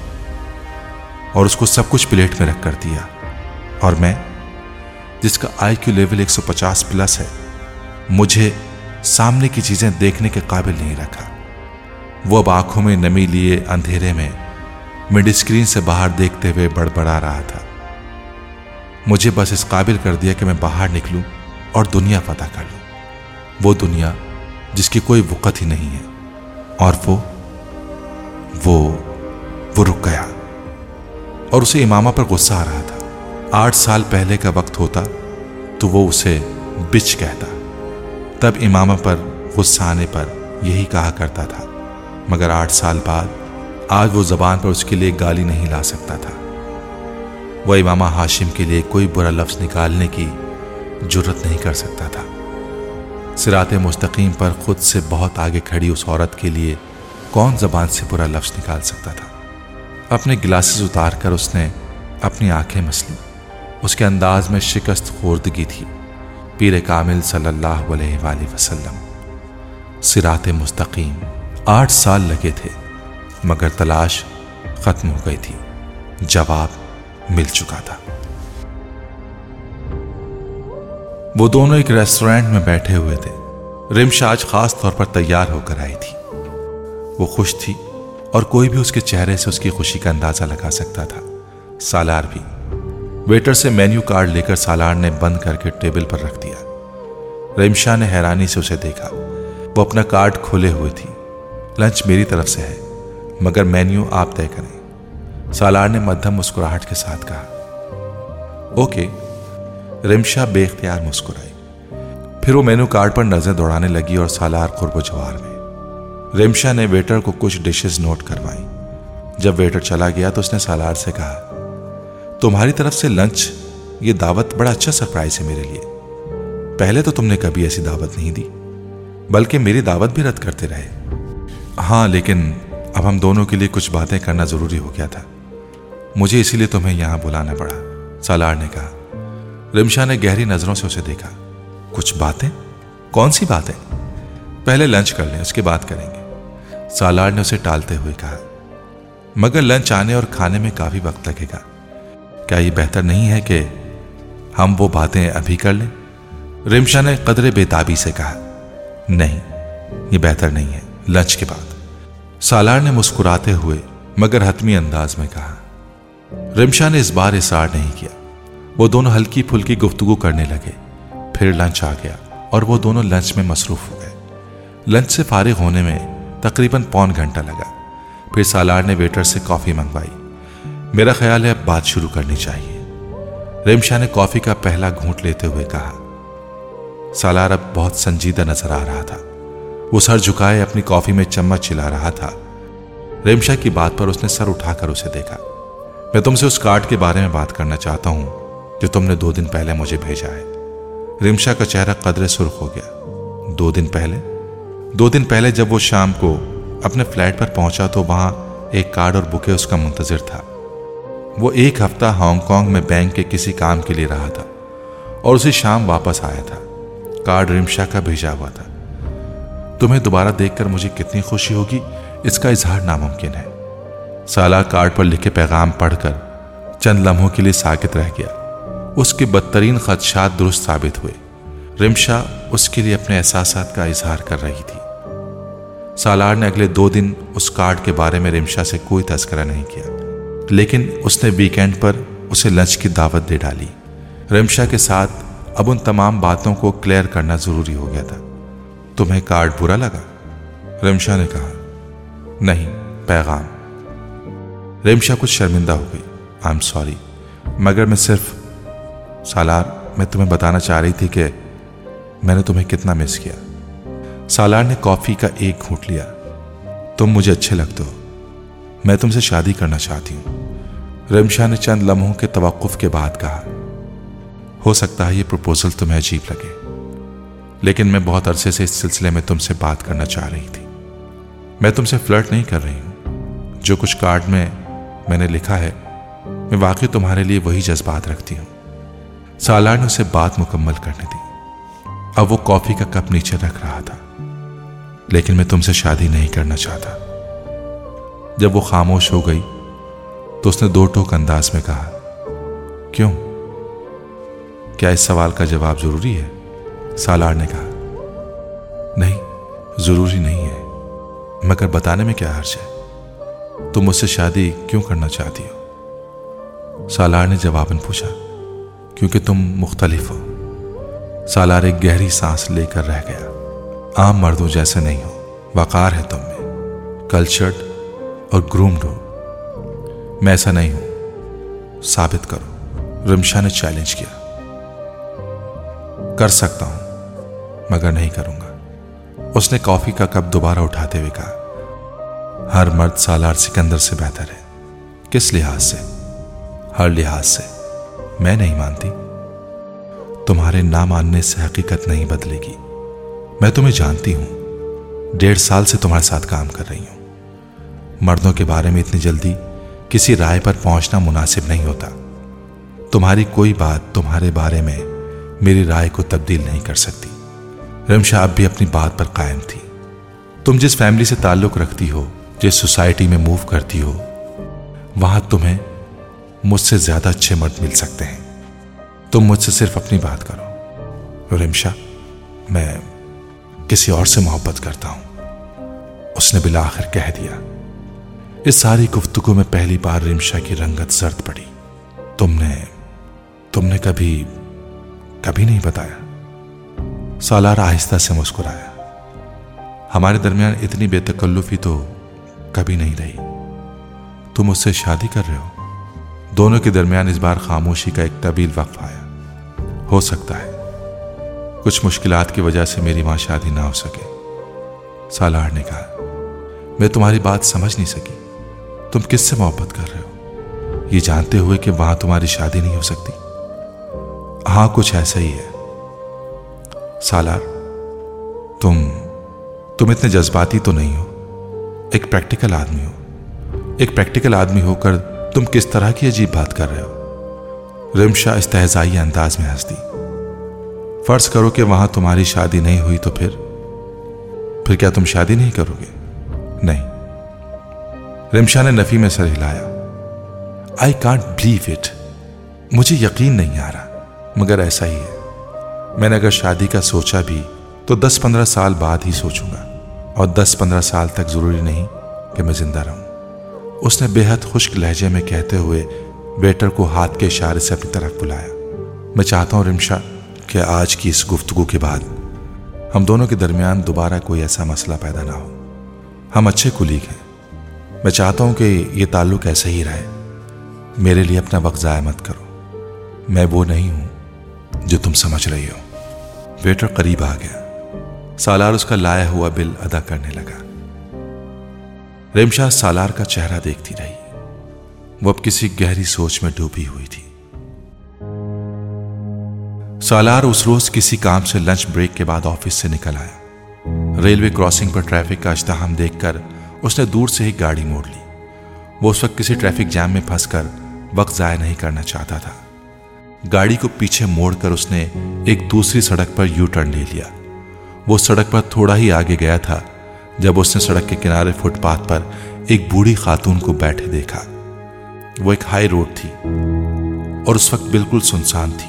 और उसको सब कुछ प्लेट में रख कर दिया। और मैं जिसका IQ लेवल 150 प्लस है, मुझे सामने की चीजें देखने के काबिल नहीं रखा। वो अब आंखों में नमी लिए अंधेरे में मिड स्क्रीन से बाहर देखते हुए बड़बड़ा रहा था। मुझे बस इस काबिल कर दिया कि मैं बाहर निकलूं और दुनिया पता कर लूं, वो दुनिया जिसकी कोई वक़्त ही नहीं है। और वो रुक गया और उसे इमामा पर गुस्सा आ रहा था। 8 साल पहले का वक्त होता तो वो उसे बिच कहता, तब इमामा पर गुस्सा आने पर यही कहा करता था, मगर 8 साल बाद आज वो ज़बान पर उसके लिए गाली नहीं ला सकता था। वह इमामा हाशिम के लिए कोई बुरा लफ्ज़ निकालने की जुर्रत नहीं कर सकता था। सिराते मुस्तकीम पर खुद से बहुत आगे खड़ी उस औरत के लिए कौन ज़बान से बुरा लफ्ज़ निकाल सकता था। अपने गिलासेस उतार कर उसने अपनी आंखें मसली। उसके अंदाज में शिकस्त खोर्दगी थी। पीर कामिल सल्लल्लाहु अलैहि वसल्लम। सिराते मुस्तकीम 8 साल लगे थे, मगर तलाश खत्म हो गई थी। जवाब मिल चुका था। वो दोनों एक रेस्टोरेंट में बैठे हुए थे। रिम्शा आज खास तौर पर तैयार होकर आई थी। वो खुश थी और कोई भी उसके चेहरे से उसकी खुशी का अंदाजा लगा सकता था। सालार भी। वेटर से मेन्यू कार्ड लेकर सालार ने बंद करके टेबल पर रख दिया। रिम्शा ने हैरानी से उसे देखा। वो अपना कार्ड खोले हुए थी। लंच मेरी तरफ से है, मगर मेन्यू आप तय करें, सालार ने मध्यम मुस्कुराहट के साथ कहा। ओके। रिम्शा बेख्तियार मुस्कुराई। फिर वो मेन्यू कार्ड पर नजर दौड़ाने लगी और सालार कुर्ब जवार में। रिम्शा ने वेटर को कुछ डिशेस नोट करवाई। जब वेटर चला गया तो उसने सालार से कहा, तुम्हारी तरफ से लंच, ये दावत बड़ा अच्छा सरप्राइज है मेरे लिए। पहले तो तुमने कभी ऐसी दावत नहीं दी, बल्कि मेरी दावत भी रद्द करते रहे। हाँ, लेकिन अब हम दोनों के लिए कुछ बातें करना जरूरी हो गया था। मुझे इसीलिए तुम्हें यहां बुलाना पड़ा, सालार ने कहा। रिम्शा ने गहरी नजरों से उसे देखा। कुछ बातें? कौन सी बातें? पहले लंच कर लें, उसके बाद करेंगे, सालार ने उसे टालते हुए कहा। मगर लंच आने और खाने में काफी वक्त लगेगा। क्या ये बेहतर नहीं है कि हम वो बातें अभी कर लें? रिम्शा ने कदरे बेताबी से कहा। नहीं, ये बेहतर नहीं है, लंच के बाद, सालार ने मुस्कुराते हुए मगर हतमी अंदाज में कहा। रिम्शा ने इस बार इसार नहीं किया। वो दोनों हल्की फुल्की गुफ्तगू करने लगे। फिर लंच आ गया और वो दोनों लंच में मसरूफ हो गए। लंच से फारिग होने में तकरीबन पौन घंटा लगा। फिर सालार ने वेटर से कॉफी मंगवाई। मेरा ख्याल है अब बात शुरू करनी चाहिए, रिम्शा ने कॉफी का पहला घूंट लेते हुए कहा। सालार अब बहुत संजीदा नजर आ रहा था। वो सर झुकाए अपनी कॉफी में चम्मच चिला रहा था। रिम्शा की बात पर उसने सर उठाकर उसे देखा। मैं तुमसे उस कार्ड के बारे में बात करना चाहता हूं जो तुमने 2 दिन पहले मुझे भेजा है। रिम्शा का चेहरा कदरे सुर्ख हो गया। 2 दिन पहले? 2 दिन पहले जब वो शाम को अपने फ्लैट पर पहुंचा तो वहां एक कार्ड और बुके उसका मुंतजिर था। वो 1 हफ्ता हांगकांग में बैंक के किसी काम के लिए रहा था और उसी शाम वापस आया था। कार्ड रिम्शा का भेजा हुआ था। तुम्हें दोबारा देखकर मुझे कितनी खुशी होगी, इसका इजहार नामुमकिन है। सालार कार्ड पर लिखे पैगाम पढ़कर चंद लम्हों के लिए साकित रह गया। उसके बदतरीन खदशात दुरुस्त साबित हुए। रिम्शा उसके लिए अपने एहसासात का इजहार कर रही थी। सालार ने अगले 2 दिन उस कार्ड के बारे में रिम्शा से कोई तज़किरा नहीं किया, लेकिन उसने वीकेंड पर उसे लंच की दावत दे डाली। रिम्शा के साथ अब उन तमाम बातों को क्लियर करना जरूरी हो गया था। तुम्हें कार्ड बुरा लगा? रिम्शा ने कहा। नहीं, पैगाम। रिम्शा कुछ शर्मिंदा हो गई। आई एम सॉरी, मगर मैं सिर्फ, सालार, मैं तुम्हें बताना चाह रही थी कि मैंने तुम्हें कितना मिस किया। सालार ने कॉफी का एक घूंट लिया। तुम मुझे अच्छे लगते हो, मैं तुमसे शादी करना चाहती हूं, रिम्शा ने चंद लम्हों के तवक्कुफ के बाद कहा। हो सकता है ये प्रपोजल तुम्हें अजीब लगे, लेकिन मैं बहुत अरसे से इस सिलसिले में तुमसे बात करना चाह रही थी। मैं तुमसे फ्लर्ट नहीं कर रही हूं। जो कुछ कार्ड में मैंने लिखा है, मैं वाकई तुम्हारे लिए वही जज्बात रखती हूं। सालार ने उसे बात मुकम्मल करने दी। अब वो कॉफी का कप नीचे रख रहा था। लेकिन मैं तुमसे शादी नहीं करना चाहता। जब वो खामोश हो गई तो उसने 2 टोक अंदाज में कहा। क्यों? क्या इस सवाल का जवाब जरूरी है? सालार ने कहा। नहीं, जरूरी नहीं है, मगर बताने में क्या हर्ज है? तुम मुझसे शादी क्यों करना चाहती हो? सालार ने जवाबन पूछा। क्योंकि तुम मुख्तलिफ हो। सालार एक गहरी सांस लेकर रह गया। आम मर्दों जैसे नहीं हो, वकार है तुम में, कल्चर्ड और ग्रूम्ड हो। मैं ऐसा नहीं हूं, साबित करो, रिमशा ने चैलेंज किया। कर सकता हूं मगर नहीं करूंगा, उसने कॉफी का कप दोबारा उठाते हुए कहा। हर मर्द सालार सिकंदर से बेहतर है। किस लिहाज से? हर लिहाज से। मैं नहीं मानती। तुम्हारे ना मानने से हकीकत नहीं बदलेगी। मैं तुम्हें जानती हूं, 1.5 साल से तुम्हारे साथ काम कर रही हूं। मर्दों के बारे में इतनी जल्दी किसी राय पर पहुंचना मुनासिब नहीं होता। तुम्हारी कोई बात तुम्हारे बारे में मेरी राय को तब्दील नहीं कर सकती। रिमशा अब भी अपनी बात पर कायम थी। तुम जिस फैमिली से ताल्लुक रखती हो, जिस सोसाइटी में मूव करती हो, वहां तुम्हें मुझसे ज्यादा अच्छे मर्द मिल सकते हैं। तुम मुझसे सिर्फ अपनी बात करो। रिमशा, मैं किसी और से मोहब्बत करता हूं, उसने बिला आखिर कह दिया। इस सारी गुफ्तगू में पहली बार रिमशा की रंगत जर्द पड़ी। तुमने कभी नहीं बताया। सालार आहिस्ता से मुस्कुराया। हमारे दरमियान इतनी बेतकल्लुफी तो कभी नहीं रही। तुम मुझसे शादी कर रहे हो? दोनों के दरमियान इस बार खामोशी का एक तवील वक्फ आया। हो सकता है कुछ मुश्किलात की वजह से मेरी वहां शादी ना हो सके, सालार ने कहा। मैं तुम्हारी बात समझ नहीं सकी। तुम किससे मोहब्बत कर रहे हो, ये जानते हुए कि वहां तुम्हारी शादी नहीं हो सकती? हाँ, कुछ ऐसा ही है। सालार, तुम इतने जज्बाती तो नहीं हो। एक प्रैक्टिकल आदमी हो। एक प्रैक्टिकल आदमी होकर तुम किस तरह की अजीब बात कर रहे हो? रिमशा इस्तेहज़ाई अंदाज में हंस दी। फर्ज करो कि वहां तुम्हारी शादी नहीं हुई तो फिर क्या तुम शादी नहीं करोगे? नहीं। रिमशा ने नफी में सर हिलाया। I can't believe it. मुझे यकीन नहीं आ रहा, मगर ऐसा ही है। मैंने अगर शादी का सोचा भी तो 10-15 साल बाद ही सोचूंगा, और 10-15 साल तक जरूरी नहीं कि मैं जिंदा रहूं, उसने बेहद खुश्क लहजे में कहते हुए वेटर को हाथ के इशारे से अपनी तरफ बुलाया। मैं चाहता हूं रिमशा कि आज की इस गुफ्तगू के बाद हम दोनों के दरमियान दोबारा कोई ऐसा मसला पैदा ना हो। हम अच्छे कुलीग हैं। मैं चाहता हूं कि ये ताल्लुक ऐसे ही रहे। मेरे लिए अपना वक्त ज़ाया मत करो। मैं वो नहीं हूं जो तुम समझ रही हो। वेटर करीब आ गया। सालार उसका लाया हुआ बिल अदा करने लगा। रिमशा सालार का चेहरा देखती रही। वो अब किसी गहरी सोच में डूबी हुई थी। सालार उस रोज किसी काम से लंच ब्रेक के बाद ऑफिस से निकल आया। रेलवे क्रॉसिंग पर ट्रैफिक का इज्तिहाम देखकर उसने दूर से ही गाड़ी मोड़ ली। वो उस वक्त किसी ट्रैफिक जैम में फंसकर वक्त जाया नहीं करना चाहता था। गाड़ी को पीछे मोड़कर उसने एक दूसरी सड़क पर यू टर्न ले लिया। वो सड़क पर थोड़ा ही आगे गया था जब उसने सड़क के किनारे फुटपाथ पर एक बूढ़ी खातून को बैठे देखा। वो एक हाई रोड थी और उस वक्त बिल्कुल सुनसान थी।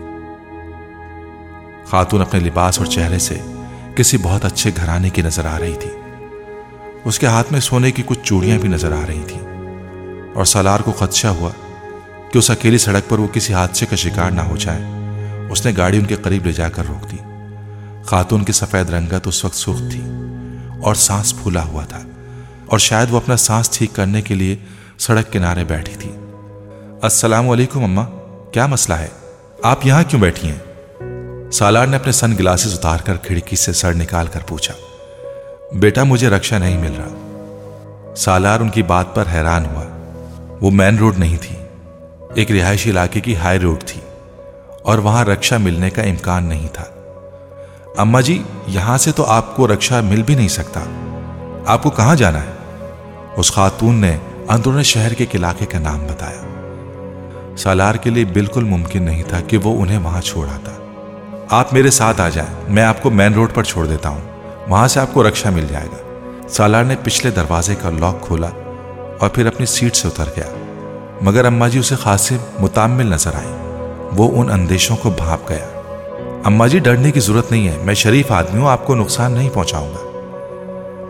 खातून अपने लिबास और चेहरे से किसी बहुत अच्छे घराने की नजर आ रही थी। उसके हाथ में सोने की कुछ चूड़ियां भी नजर आ रही थी, और सालार को खदशा हुआ कि उस अकेली सड़क पर वो किसी हादसे का शिकार ना हो जाए। उसने गाड़ी उनके करीब ले जाकर रोक दी। खातून की सफेद रंगत उस वक्त सुर्ख थी और सांस फूला हुआ था, और शायद वो अपना सांस ठीक करने के लिए सड़क किनारे बैठी थी। अस्सलाम वालेकुम अम्मा, क्या मसला है? आप यहां क्यों बैठी हैं? सालार ने अपने सन ग्लासेस उतारकर खिड़की से सर निकालकर पूछा। बेटा, मुझे रक्षा नहीं मिल रहा। सालार उनकी बात पर हैरान हुआ। वो मेन रोड नहीं थी, एक रिहायशी इलाके की हाई रोड थी, और वहां रक्षा मिलने का इम्कान नहीं था। अम्मा जी, यहां से तो आपको रक्षा मिल भी नहीं सकता। आपको कहां जाना है? उस खातून ने अंदरूनी शहर के एक इलाके का नाम बताया। सालार के लिए बिल्कुल मुमकिन नहीं था कि वो उन्हें वहां छोड़ आता। आप मेरे साथ आ जाएं, मैं आपको मेन रोड पर छोड़ देता हूं, वहां से आपको रक्षा मिल जाएगा। सालार ने पिछले दरवाजे का लॉक खोला और फिर अपनी सीट से उतर गया, मगर अम्मा जी उसे खासे मुताम्मिल नजर आई। वो उन अंदेशों को भांप गया। अम्मा जी, डरने की जरूरत नहीं है, मैं शरीफ आदमी हूं, आपको नुकसान नहीं पहुंचाऊंगा।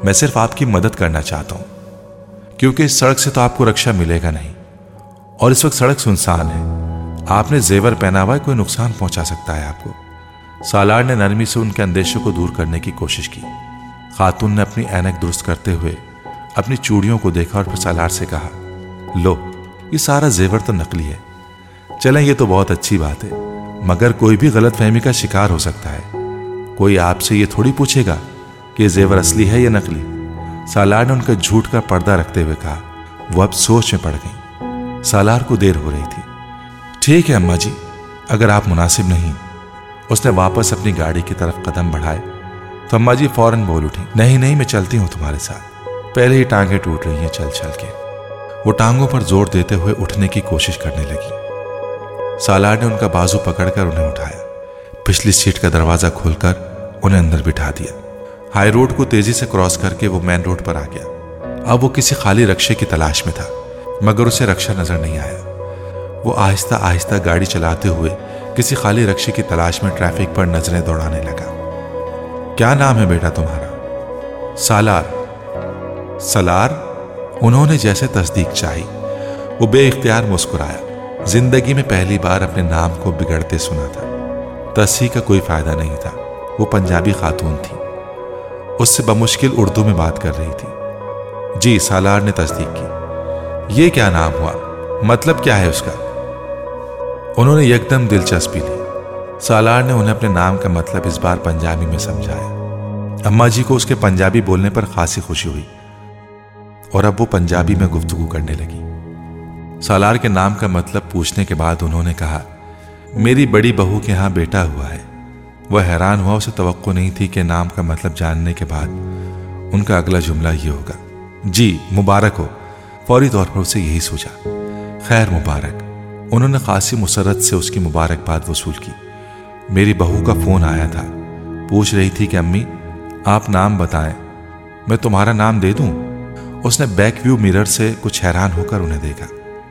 मैं सिर्फ आपकी मदद करना चाहता हूं, क्योंकि इस सड़क से तो आपको रक्षा मिलेगा नहीं, और इस वक्त सड़क सुनसान है। आपने जेवर पहना हुआ है, कोई नुकसान पहुंचा सकता है आपको। सालार ने नरमी से उनके अंदेशों को दूर करने की कोशिश की। खातून ने अपनी ऐनक दुरुस्त करते हुए अपनी चूड़ियों को देखा और फिर सालार से कहा, लो, ये सारा जेवर तो नकली है। चलें, ये तो बहुत अच्छी बात है, मगर कोई भी गलतफहमी का शिकार हो सकता है। कोई आपसे ये थोड़ी पूछेगा कि जेवर असली है या नकली। सालार ने उनका झूठ का पर्दा रखते हुए कहा। वो अब सोच में पड़ गई। सालार को देर हो रही थी। ठीक है अम्मा जी, अगर आप मुनासिब नहीं। उसने वापस अपनी गाड़ी की तरफ कदम बढ़ाए तो अम्मा जी फौरन बोल उठी, नहीं नहीं, मैं चलती हूं तुम्हारे साथ। पहले ही टांगें टूट रही हैं चल चल के। वो टांगों पर जोर देते हुए उठने की कोशिश करने लगी। सालार ने उनका बाजू पकड़कर उन्हें उठाया। पिछली सीट का दरवाजा खोलकर उन्हें अंदर बिठा दिया। हाई रोड को तेजी से क्रॉस करके वो मेन रोड पर आ गया। अब वो किसी खाली रक्शे की तलाश में था, मगर उसे रक्षा नजर नहीं आया। वो आहिस्ता आहिस्ता गाड़ी चलाते हुए किसी खाली रक्शे की तलाश में ट्रैफिक पर नजरें दौड़ाने लगा। क्या नाम है बेटा तुम्हारा? सालार। सलार? उन्होंने जैसे तस्दीक चाही। वो बेइख्तियार मुस्कुराया। जिंदगी में पहली बार अपने नाम को बिगड़ते सुना था। तस्दीक का कोई फायदा नहीं था। वो पंजाबी खातून थी, उससे बमुश्किल उर्दू में बात कर रही थी। जी, सालार ने तस्दीक की। ये क्या नाम हुआ, मतलब क्या है उसका? उन्होंने एकदम दिलचस्पी ली। सालार ने उन्हें अपने नाम का मतलब इस बार पंजाबी में समझाया। अम्मा जी को उसके पंजाबी बोलने पर खासी खुशी हुई और अब वो पंजाबी में गुफ्तगू करने लगी। सालार के नाम का मतलब पूछने के बाद उन्होंने कहा, मेरी बड़ी बहू के यहां बेटा हुआ है। वह हैरान हुआ, उसे तवक्को नहीं थी कि नाम का मतलब जानने के बाद उनका अगला जुमला ये होगा, जी मुबारक हो। फौरी तौर पर उसे यही सूझा, खैर मुबारक। उन्होंने खासी मुसरत से उसकी मुबारकबाद वसूल की। मेरी बहू का फोन आया था, पूछ रही थी कि अम्मी आप नाम बताएं, मैं तुम्हारा नाम दे दूं? उसने बैक व्यू मिरर से कुछ हैरान होकर उन्हें देखा।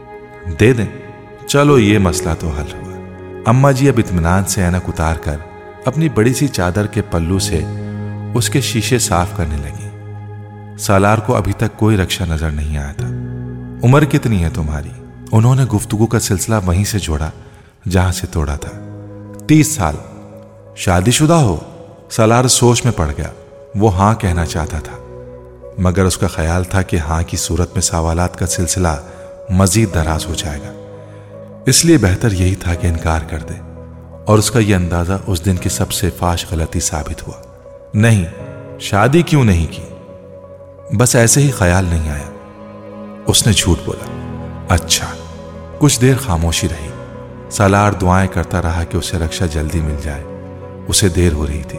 दे दें, चलो ये मसला तो हल हुआ। अम्मा जी अब इत्मीनान से ऐनक उतार कर अपनी बड़ी सी चादर के पल्लू से उसके शीशे साफ करने लगी। सालार को अभी तक कोई रक्षा नजर नहीं आया था। उम्र कितनी है तुम्हारी? उन्होंने गुफ्तगू का सिलसिला वहीं से जोड़ा जहां से तोड़ा था। 30 साल। शादीशुदा हो? सालार सोच में पड़ गया। वो हां कहना चाहता था, मगर उसका ख्याल था कि हां की सूरत में सवालात का सिलसिला मजीद दराज हो जाएगा, इसलिए बेहतर यही था कि इनकार कर दे। और उसका यह अंदाजा उस दिन की सबसे फाश गलती साबित हुआ। नहीं, शादी क्यों नहीं की? बस ऐसे ही ख्याल नहीं आया, उसने झूठ बोला। अच्छा। कुछ देर खामोशी रही। सालार दुआएं करता रहा कि उसे रक्षा जल्दी मिल जाए। उसे देर हो रही थी।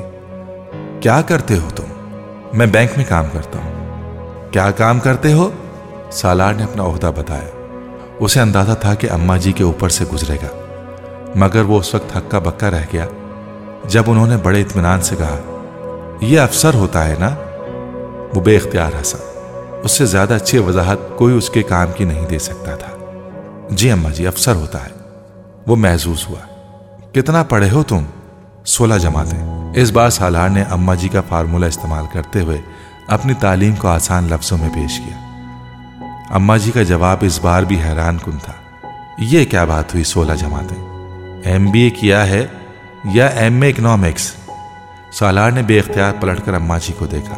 क्या करते हो तुम? मैं बैंक में काम करता हूं। क्या काम करते हो? सालार ने अपना ओहदा बताया। उसे अंदाजा था कि अम्मा जी के ऊपर से गुजरेगा, मगर वो उस वक्त हक्का बक्का रह गया जब उन्होंने बड़े इत्मीनान से कहा, यह अफसर होता है ना? वो बेइख्तियार हंसा। उससे ज्यादा अच्छी वजाहत कोई उसके काम की नहीं दे सकता था। जी अम्मा जी, अफसर होता है। वो महसूस हुआ। कितना पढ़े हो तुम? 16 जमातें। इस बार सालार ने अम्मा जी का फार्मूला इस्तेमाल करते हुए अपनी तालीम को आसान लफ्जों में पेश किया। अम्मा जी का जवाब इस बार भी हैरान कुन था। यह क्या बात हुई 16 जमातें? MBA किया है या MA इकोनॉमिक्स? सालार ने बेइख्तियार पलटकर अम्मा जी को देखा।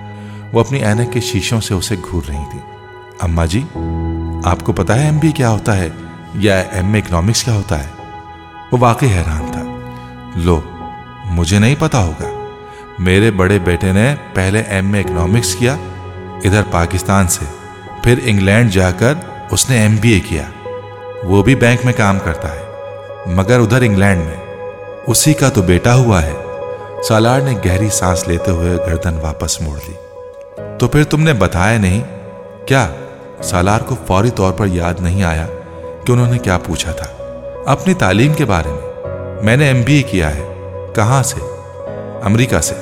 वो अपनी ऐनक के शीशों से उसे घूर रही थी। अम्मा जी, आपको पता है MBA क्या होता है या MA इकोनॉमिक्स क्या होता है? वो वाकई हैरान था। लो, मुझे नहीं पता होगा। मेरे बड़े बेटे ने पहले MA इकोनॉमिक्स किया इधर पाकिस्तान से, फिर इंग्लैंड जाकर उसने MBA किया। वो भी बैंक में काम करता है, मगर उधर इंग्लैंड में। उसी का तो बेटा हुआ है। सालार ने गहरी सांस लेते हुए गर्दन वापस मोड़ ली। तो फिर तुमने बताया नहीं क्या? सालार को फौरी तौर पर याद नहीं आया कि उन्होंने क्या पूछा था। अपनी तालीम के बारे में। मैंने MBA किया है। कहां से? अमेरिका से।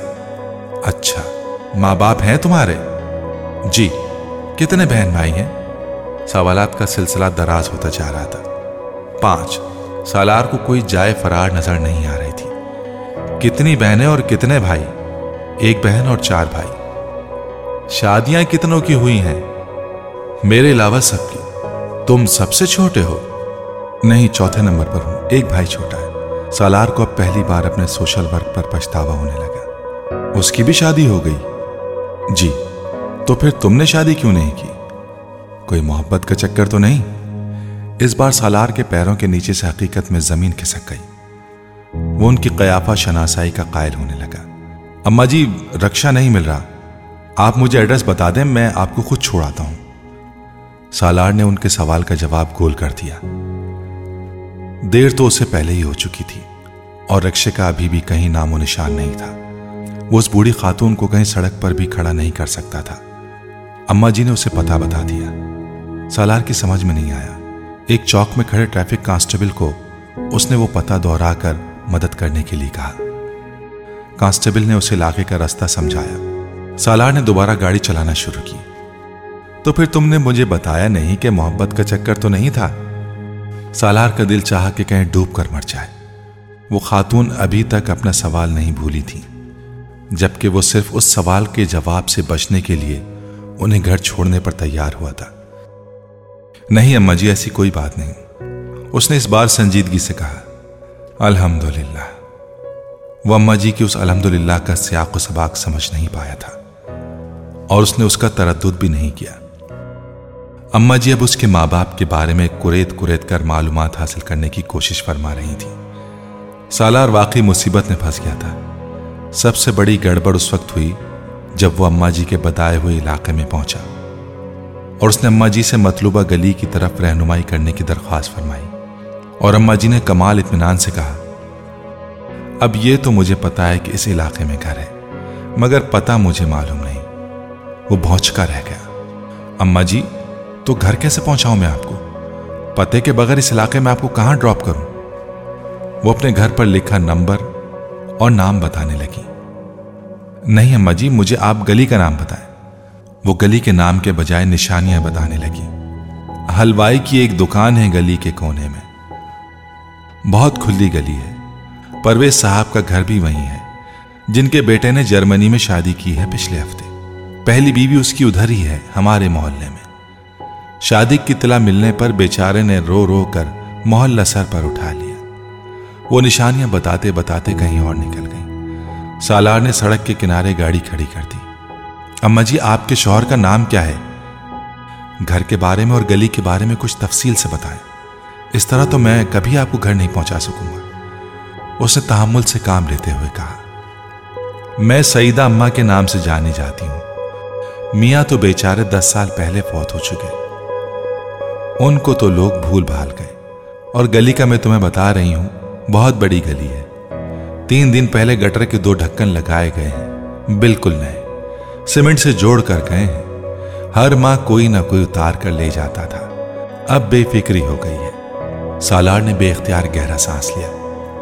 अच्छा, माँ बाप हैं तुम्हारे? जी। कितने बहन भाई हैं? सवालात का सिलसिला दराज होता जा रहा था। 5। सालार को कोई जाए फरार नजर नहीं आ रही थी। कितनी बहनें और कितने भाई? 1 बहन और 4 भाई। शादियां कितनों की हुई हैं? मेरे अलावा सबकी। तुम सबसे छोटे हो? नहीं, चौथे नंबर पर हूं, एक भाई छोटा है। सालार को अब पहली बार अपने सोशल वर्क पर पछतावा होने लगा। उसकी भी शादी हो गई? जी। तो फिर तुमने शादी क्यों नहीं की? कोई मोहब्बत का चक्कर तो नहीं? इस बार सालार के पैरों के नीचे से हकीकत में जमीन खिसक गई। वो उनकी कयाफा शनासाई का कायल होने लगा। अम्मा जी, रक्षा नहीं मिल रहा, आप मुझे एड्रेस बता दें, मैं आपको खुद छोड़ाता हूं। सालार ने उनके सवाल का जवाब गोल कर दिया। देर तो उससे पहले ही हो चुकी थी और रक्षे का अभी भी कहीं नामो निशान नहीं था। वो उस बूढ़ी खातून को कहीं सड़क पर भी खड़ा नहीं कर सकता था। अम्मा जी ने उसे पता बता दिया। सालार की समझ में नहीं आया। एक चौक में खड़े ट्रैफिक कांस्टेबल को उसने वो पता दोहराकर मदद करने के लिए कहा। कांस्टेबल ने उसे इलाके का रास्ता समझाया। सालार ने दोबारा गाड़ी चलाना शुरू की। तो फिर तुमने मुझे बताया नहीं कि मोहब्बत का चक्कर तो नहीं था? सालार का दिल चाहा कि कहीं डूब कर मर जाए। वो खातून अभी तक अपना सवाल नहीं भूली थी, जबकि वो सिर्फ उस सवाल के जवाब से बचने के लिए उन्हें घर छोड़ने पर तैयार हुआ था। नहीं अम्मा जी, ऐसी कोई बात नहीं, उसने इस बार संजीदगी से कहा। अल्हम्दुलिल्लाह। वो अम्मा जी की उस अल्हम्दुलिल्लाह का सियाक़ व सबाक़ समझ नहीं पाया था और उसने उसका तरद्दुद भी नहीं किया। अम्मा जी अब उसके माँ बाप के बारे में कुरेद कुरेद कर मालूमात हासिल करने की कोशिश फरमा रही थी। सालार वाकई मुसीबत में फंस गया था। सबसे बड़ी गड़बड़ उस वक्त हुई जब वो अम्मा जी के बताए हुए इलाके में पहुंचा और उसने अम्मा जी से मतलूबा गली की तरफ रहनुमाई करने की दरख्वास्त फरमाई। और अम्मा जी ने कमाल इत्मीनान से कहा, अब ये तो मुझे पता है कि इस इलाके में घर है, मगर पता मुझे मालूम नहीं। वो भौंचका रह गया। अम्मा जी, तो घर कैसे पहुंचाऊं मैं आपको? पते के बगैर इस इलाके में आपको कहां ड्रॉप करूं? वो अपने घर पर लिखा नंबर और नाम बताने लगी। नहीं अम्मा जी, मुझे आप गली का नाम बताएं। वो गली के नाम के बजाय निशानियां बताने लगी। हलवाई की एक दुकान है गली के कोने में, बहुत खुली गली है। परवेज साहब का घर भी वहीं है, जिनके बेटे ने जर्मनी में शादी की है पिछले हफ्ते। पहली बीवी उसकी उधर ही है, हमारे मोहल्ले में। शादी की इत्तला मिलने पर बेचारे ने रो रो कर मोहल्ला सर पर उठा लिया। वो निशानियां बताते बताते कहीं और निकल गई। सालार ने सड़क के किनारे गाड़ी खड़ी कर दी। अम्मा जी, आपके शौहर का नाम क्या है? घर के बारे में और गली के बारे में कुछ तफसील से बताएं। इस तरह तो मैं कभी आपको घर नहीं पहुंचा सकूंगा। उसने तहम्मुल से काम लेते हुए कहा। मैं सईदा अम्मा के नाम से जानी जाती हूं। मियाँ तो बेचारे 10 साल पहले फौत हो चुके। उनको तो लोग भूल भाल गए। और गली का मैं तुम्हें बता रही हूं, बहुत बड़ी गली है। 3 दिन पहले गटर के 2 ढक्कन लगाए गए हैं, बिल्कुल नए, सीमेंट से जोड़ कर गए हैं। हर माह कोई ना कोई उतार कर ले जाता था। अब बेफिक्री हो गई है। सालार ने बेख्तियार गहरा सांस लिया।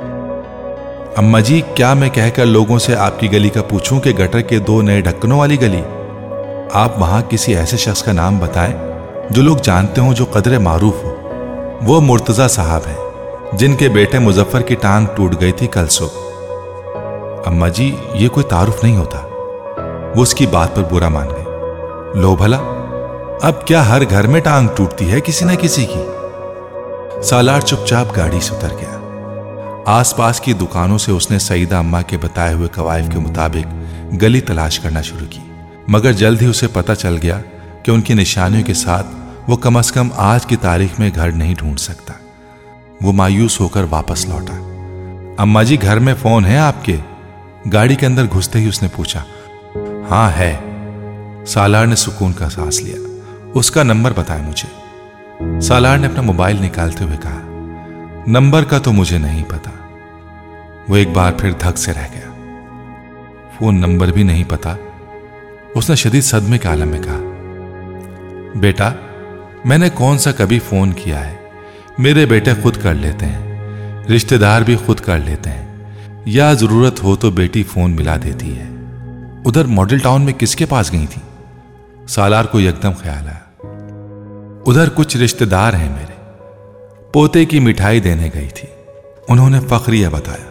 अम्मा जी, क्या मैं कहकर लोगों से आपकी गली का पूछूं कि गटर के 2 नए ढक्कनों वाली गली? आप वहां किसी ऐसे शख्स का नाम बताएं जो लोग जानते हों, जो कदरे मारूफ हो। वो मुर्तजा साहब हैं, जिनके बेटे मुजफ्फर की टांग टूट गई थी कल सुबह। अम्मा जी, ये कोई तारुफ नहीं होता। वो उसकी बात पर बुरा मान गए। लो भला, अब क्या हर घर में टांग टूटती है किसी न किसी की? सालार चुपचाप गाड़ी से उतर गया। आसपास की दुकानों से उसने सईदा अम्मा के बताए हुए कवायद के मुताबिक गली तलाश करना शुरू की, मगर जल्द ही उसे पता चल गया कि उनकी निशानियों के साथ वो कम से कम आज की तारीख में घर नहीं ढूंढ सकता। वो मायूस होकर वापस लौटा। अम्मा जी, घर में फोन है आपके? गाड़ी के अंदर घुसते ही उसने पूछा। हाँ है। सालार ने सुकून का सांस लिया। उसका नंबर बताए मुझे। सालार ने अपना मोबाइल निकालते हुए कहा, नंबर का तो मुझे नहीं पता। वो एक बार फिर धक से रह गया। फोन नंबर भी नहीं पता? उसने शदीद सदमे के आलम में कहा। बेटा, मैंने कौन सा कभी फोन किया है? मेरे बेटे खुद कर लेते हैं, रिश्तेदार भी खुद कर लेते हैं, या जरूरत हो तो बेटी फोन मिला देती है। उधर मॉडल टाउन में किसके पास गई थी? सालार को एकदम ख्याल आया। उधर कुछ रिश्तेदार हैं मेरे, पोते की मिठाई देने गई थी, उन्होंने फखरिया बताया।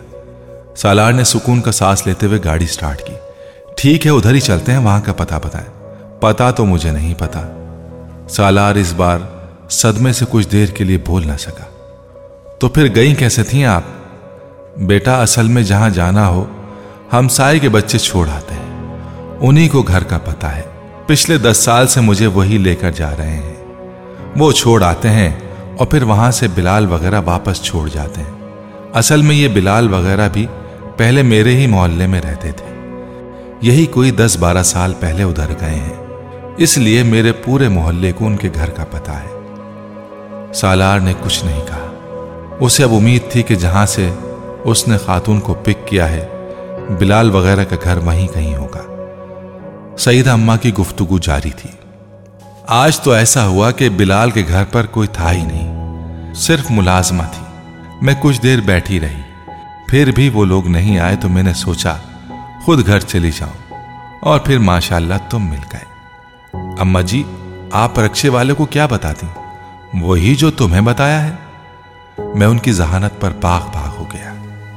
सालार ने सुकून का सांस लेते हुए गाड़ी स्टार्ट की। ठीक है, उधर ही चलते हैं, वहां का पता बताएं। पता तो मुझे नहीं पता। सालार इस बार सदमे से कुछ देर के लिए बोल ना सका। तो फिर गई कैसे थी आप? बेटा, असल में जहां जाना हो हमसाये के बच्चे छोड़ आते हैं, उन्हीं को घर का पता है। पिछले 10 साल से मुझे वही लेकर जा रहे हैं। वो छोड़ आते हैं और फिर वहां से बिलाल वगैरह वापस छोड़ जाते हैं। असल में ये बिलाल वगैरह भी पहले मेरे ही मोहल्ले में रहते थे। यही कोई 10-12 साल पहले उधर गए हैं, इसलिए मेरे पूरे मोहल्ले को उनके घर का पता है। सालार ने कुछ नहीं कहा। उसे अब उम्मीद थी कि जहां से उसने खातून को पिक किया है, बिलाल वगैरह का घर वहीं कहीं होगा। सईदा अम्मा की गुफ्तगू जारी थी। आज तो ऐसा हुआ कि बिलाल के घर पर कोई था ही नहीं, सिर्फ मुलाजमा थी। मैं कुछ देर बैठी रही, फिर भी वो लोग नहीं आए तो मैंने सोचा खुद घर चली जाऊं, और फिर माशाअल्लाह तुम मिल गए। अम्मा जी, आप रक्शे वाले को क्या बताती? वही जो तुम्हें बताया है। मैं उनकी जहानत पर बाग हो गया।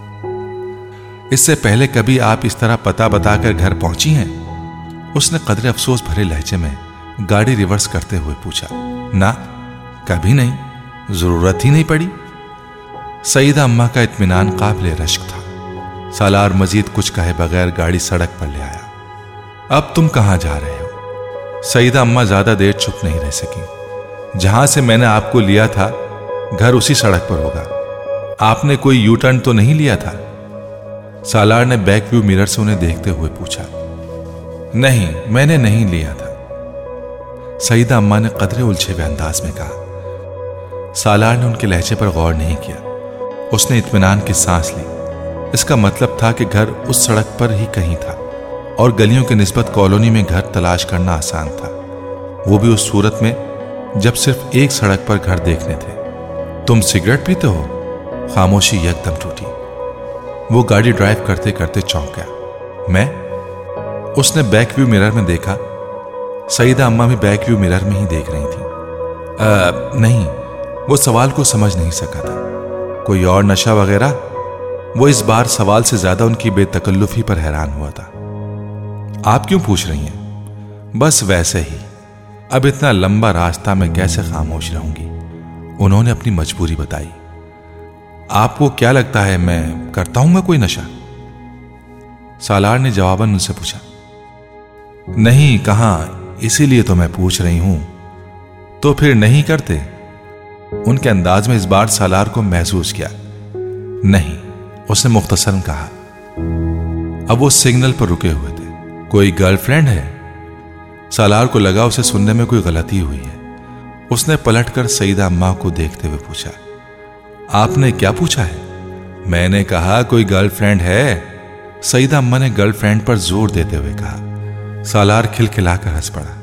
इससे पहले कभी आप इस तरह पता बताकर घर पहुंची हैं? उसने कदरे अफसोस भरे लहजे में गाड़ी रिवर्स करते हुए पूछा। ना, कभी नहीं, जरूरत ही नहीं पड़ी। सईदा अम्मा का इत्मीनान काबिले रश्क था। सालार मजीद कुछ कहे बगैर गाड़ी सड़क पर ले आया। अब तुम कहां जा रहे हो? सईदा अम्मा ज्यादा देर चुप नहीं रह सकी। जहां से मैंने आपको लिया था घर उसी सड़क पर होगा। आपने कोई यू टर्न तो नहीं लिया था? सालार ने बैक व्यू मिरर से उन्हें देखते हुए पूछा। नहीं, मैंने नहीं लिया था, सईदा अम्मा ने कदरे उलझे हुए अंदाज में कहा। सालार ने उनके लहजे पर गौर नहीं किया। उसने इत्मीनान की सांस ली। इसका मतलब था कि घर उस सड़क पर ही कहीं था और गलियों की निस्बत कॉलोनी में घर तलाश करना आसान था, वो भी उस सूरत में जब सिर्फ एक सड़क पर घर देखने थे। तुम सिगरेट पीते हो? खामोशी यकदम टूटी। वो गाड़ी ड्राइव करते करते चौंक गया। मैं? उसने बैक व्यू मिरर में देखा। सईदा अम्मा भी बैक व्यू मिरर में ही देख रही थी। नहीं, वो सवाल को समझ नहीं सका था। कोई और नशा वगैरह? वो इस बार सवाल से ज्यादा उनकी बेतकल्लुफी पर हैरान हुआ था। आप क्यों पूछ रही हैं? बस वैसे ही। अब इतना लंबा रास्ता मैं कैसे खामोश रहूंगी? उन्होंने अपनी मजबूरी बताई। आपको क्या लगता है मैं करता हूंगा कोई नशा? सालार ने जवाबन उनसे पूछा। नहीं, कहां, इसीलिए तो मैं पूछ रही हूं। तो फिर नहीं करते? उनके अंदाज में इस बार सालार को महसूस किया। नहीं, उसने मुख्तसरन कहा। अब वो सिग्नल पर रुके हुए थे। कोई गर्लफ्रेंड है? सालार को लगा उसे सुनने में कोई गलती हुई है। उसने पलटकर सईदा अम्मा को देखते हुए पूछा। आपने क्या पूछा है? मैंने कहा कोई गर्लफ्रेंड है? सईदा अम्मा ने गर्लफ्रेंड पर जोर देते हुए कहा। सालार खिलखिलाकर हंस पड़ा।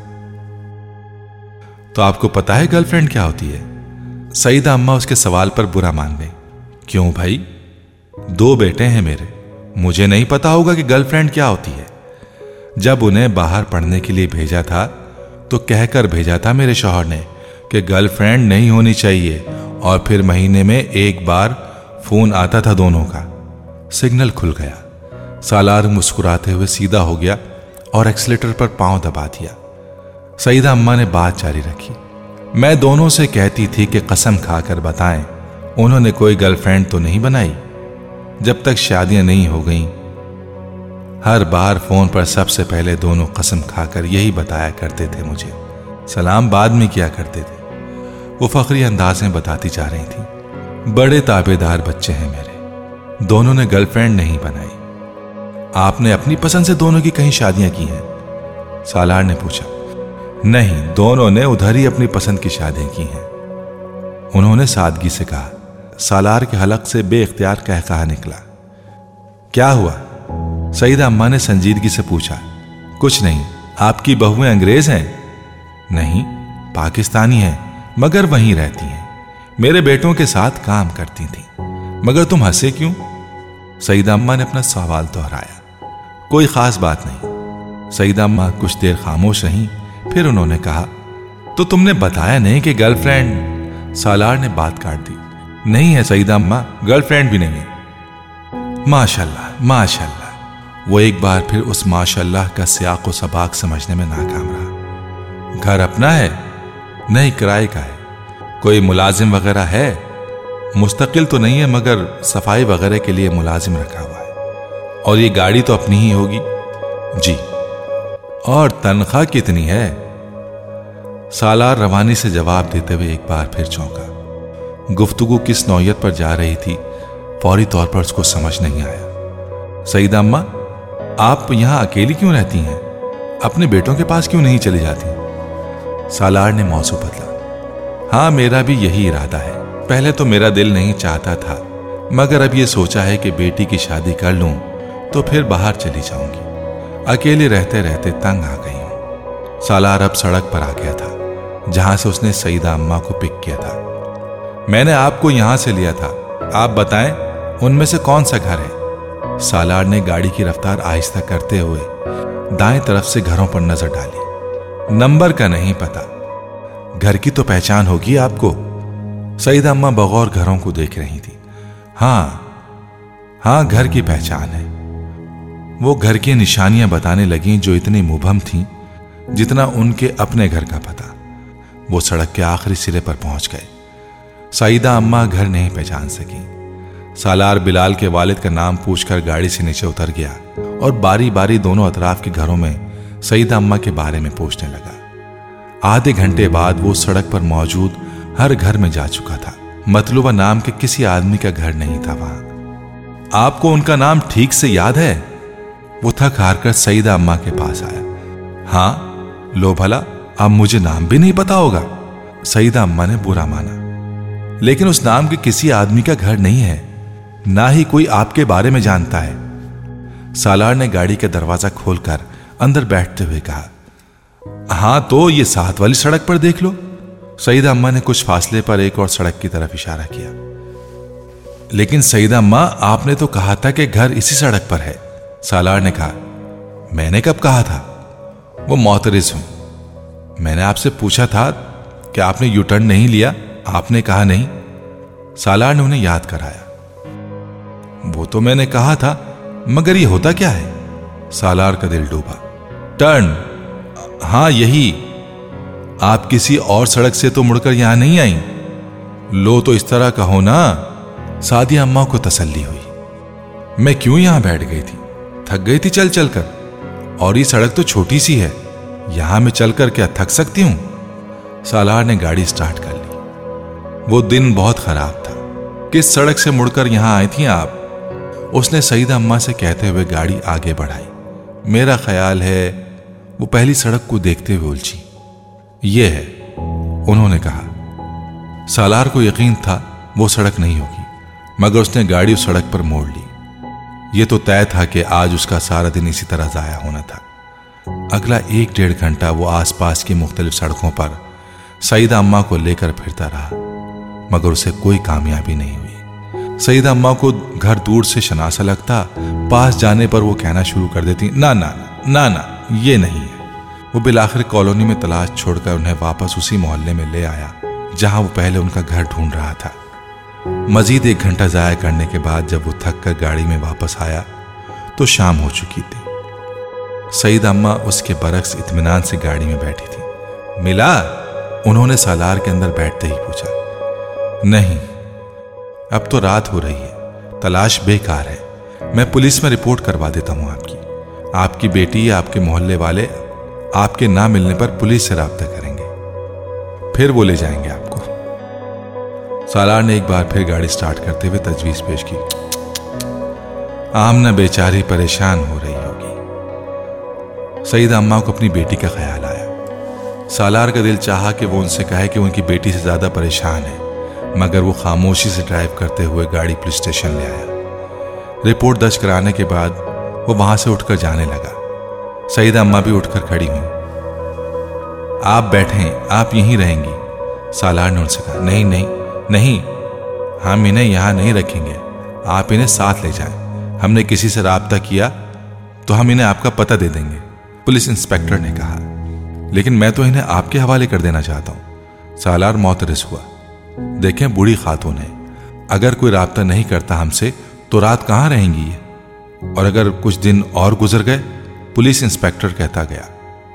तो आपको पता है गर्लफ्रेंड क्या होती है? सईदा अम्मा उसके सवाल पर बुरा मान गई। क्यों भाई? 2 बेटे हैं मेरे, मुझे नहीं पता होगा कि गर्लफ्रेंड क्या होती है? जब उन्हें बाहर पढ़ने के लिए भेजा था तो कहकर भेजा था मेरे शौहर ने कि गर्लफ्रेंड नहीं होनी चाहिए, और फिर महीने में एक बार फोन आता था दोनों का। सिग्नल खुल गया। सालार मुस्कुराते हुए सीधा हो गया और एक्सीलेटर पर पांव दबा दिया। सईदा अम्मा ने बात जारी रखी। मैं दोनों से कहती थी कि कसम खाकर बताएं, उन्होंने कोई गर्लफ्रेंड तो नहीं बनाई जब तक शादियां नहीं हो गईं। हर बार फोन पर सबसे पहले दोनों कसम खाकर यही बताया करते थे मुझे, सलाम बाद में किया करते थे। वो फखरी अंदाज में बताती जा रही थी। बड़े ताबेदार बच्चे हैं मेरे, दोनों ने गर्लफ्रेंड नहीं बनाई। आपने अपनी पसंद से दोनों की कहीं शादियां की हैं? सालार ने पूछा। नहीं, दोनों ने उधर ही अपनी पसंद की शादियां की हैं, उन्होंने सादगी से कहा। सालार के हलक से बेइख्तियार कहकहा निकला। क्या हुआ? सईदा अम्मा ने संजीदगी से पूछा। कुछ नहीं। आपकी बहुएं अंग्रेज हैं? नहीं, पाकिस्तानी हैं, मगर वहीं रहती हैं। मेरे बेटों के साथ काम करती थी। मगर तुम हंसे क्यों? सईदा अम्मा ने अपना सवाल दोहराया। कोई खास बात नहीं। सईदा अम्मा कुछ देर खामोश रहीं, फिर उन्होंने कहा, तो तुमने बताया नहीं कि गर्लफ्रेंड? सालार ने बात काट दी। नहीं है सईदा अम्मा, गर्लफ्रेंड भी नहीं है। माशाल्लाह माशाल्लाह। वो एक बार फिर उस माशाल्लाह का सियाक व सबाक समझने में नाकाम रहा। घर अपना है? नहीं, किराए का है। कोई मुलाजिम वगैरह है? मुस्तकिल तो नहीं है, मगर सफाई वगैरह के लिए मुलाजिम रखा हुआ है। और ये गाड़ी तो अपनी ही होगी? जी। और तनख्वाह कितनी है? सालार रवानी से जवाब देते हुए एक बार फिर चौंका। गुफ्तगू किस नौयत पर जा रही थी फौरी तौर पर उसको समझ नहीं आया। सईदा अम्मा, आप यहां अकेली क्यों रहती हैं? अपने बेटों के पास क्यों नहीं चली जाती? सालार ने मौजू बदला। हाँ, मेरा भी यही इरादा है। पहले तो मेरा दिल नहीं चाहता था, मगर अब ये सोचा है कि बेटी की शादी कर लूं तो फिर बाहर चली जाऊंगी। अकेले रहते रहते तंग आ गई हूं। सालार अब सड़क पर आ गया था जहां से उसने सईदा अम्मा को पिक किया था। मैंने आपको यहां से लिया था, आप बताएं उनमें से कौन सा घर है? सालार ने गाड़ी की रफ्तार आहिस्ता करते हुए दाएं तरफ से घरों पर नजर डाली। नंबर का नहीं पता, घर की तो पहचान होगी आपको। सईदा अम्मा बगौर घरों को देख रही थी। हाँ, घर की पहचान है। वो घर की निशानियां बताने लगी जो इतनी मुबहम थीं जितना उनके अपने घर का पता। वो सड़क के आखिरी सिरे पर पहुंच गए। सईदा अम्मा घर नहीं पहचान सकी। सालार बिलाल के वालिद का नाम पूछकर गाड़ी से नीचे उतर गया और बारी बारी दोनों अतराफ के घरों में सईदा अम्मा के बारे में पूछने लगा। आधे घंटे बाद वो सड़क पर मौजूद हर घर में जा चुका था। मतलूबा नाम के किसी आदमी का घर नहीं था वहां। आपको उनका नाम ठीक से याद है? वो थक हार कर सईदा अम्मा के पास आया। हाँ, लो भला, अब मुझे नाम भी नहीं पता होगा। सईदा अम्मा ने बुरा माना। लेकिन उस नाम के किसी आदमी का घर नहीं है, ना ही कोई आपके बारे में जानता है। सालार ने गाड़ी का दरवाजा खोलकर अंदर बैठते हुए कहा। हाँ, तो ये साथ वाली सड़क पर देख लो। सईदा अम्मा ने कुछ फासले पर एक और सड़क की तरफ इशारा किया। लेकिन सईदा अम्मा, आपने तो कहा था कि घर इसी सड़क पर है। सालार ने कहा। मैंने कब कहा था? वो मोतरिज हूं। मैंने आपसे पूछा था कि आपने यू टर्न नहीं लिया, आपने कहा नहीं। सालार ने उन्हें याद कराया। वो तो मैंने कहा था, मगर ये होता क्या है? सालार का दिल डूबा। टर्न? हाँ, यही। आप किसी और सड़क से तो मुड़कर यहां नहीं आई। लो, तो इस तरह कहो ना। सादिया अम्मा को तसल्ली हुई। मैं क्यों यहां बैठ गई थी? थक गई थी चल चल कर। और ये सड़क तो छोटी सी है, यहां मैं चलकर क्या थक सकती हूं? सालार ने गाड़ी स्टार्ट कर ली। वो दिन बहुत खराब था। किस सड़क से मुड़कर यहां आई थी आप? उसने सईदा अम्मा से कहते हुए गाड़ी आगे बढ़ाई। मेरा ख्याल है वो पहली सड़क को देखते हुए उलझी। ये है, उन्होंने कहा। सालार को यकीन था वो सड़क नहीं होगी, मगर उसने गाड़ी उस सड़क पर मोड़ ली। ये तो तय था कि आज उसका सारा दिन इसी तरह जाया होना था। अगला 1-1.5 घंटा वो आसपास की मुख्तलिफ सड़कों पर सईदा अम्मा को लेकर फिरता रहा, मगर उसे कोई कामयाबी नहीं हुई। सईदा अम्मा को घर दूर से शनासा लगता। पास जाने पर वो कहना शुरू कर देती, ना ना ना ना, ये नहीं है। वो बिलाखिर कॉलोनी में तलाश छोड़कर उन्हें वापस उसी मोहल्ले में ले आया जहां वो पहले उनका घर ढूंढ रहा था। मजीद 1 घंटा जाया करने के बाद जब वो थक कर गाड़ी में वापस आया तो शाम हो चुकी थी। सईदा अम्मा उसके बरक्स इत्मीनान से गाड़ी में बैठी थी। मिला? उन्होंने सालार के अंदर बैठते ही पूछा। नहीं, अब तो रात हो रही है, तलाश बेकार है। मैं पुलिस में रिपोर्ट करवा देता हूं आपकी बेटी या आपके मोहल्ले वाले आपके ना मिलने पर पुलिस से राब्ता करेंगे, फिर वो ले जाएंगे आपको। सालार ने एक बार फिर गाड़ी स्टार्ट करते हुए तजवीज पेश की। आमना बेचारी परेशान हो रही होगी। सईदा अम्मा को अपनी बेटी का ख्याल आया। सालार का दिल चाहा कि वो उनसे कहे कि उनकी बेटी से ज्यादा परेशान है, मगर वो खामोशी से ड्राइव करते हुए गाड़ी पुलिस स्टेशन ले आया। रिपोर्ट दर्ज कराने के बाद वो वहां से उठकर जाने लगा। सईदा अम्मा भी उठकर खड़ी हुई। आप बैठें, आप यहीं रहेंगी, सालार ने उनसे कहा। नहीं नहीं नहीं, हम इन्हें यहां नहीं रखेंगे, आप इन्हें साथ ले जाएं। हमने किसी से राब्ता किया तो हम इन्हें आपका पता दे देंगे, पुलिस इंस्पेक्टर ने कहा। लेकिन मैं तो इन्हें आपके हवाले कर देना चाहता हूं। सालार मोतरस हुआ। देखें, बूढ़ी खातून है, अगर कोई राब्ता नहीं करता हमसे तो रात कहां रहेंगी ये? और अगर कुछ दिन और गुजर गए, पुलिस इंस्पेक्टर कहता गया।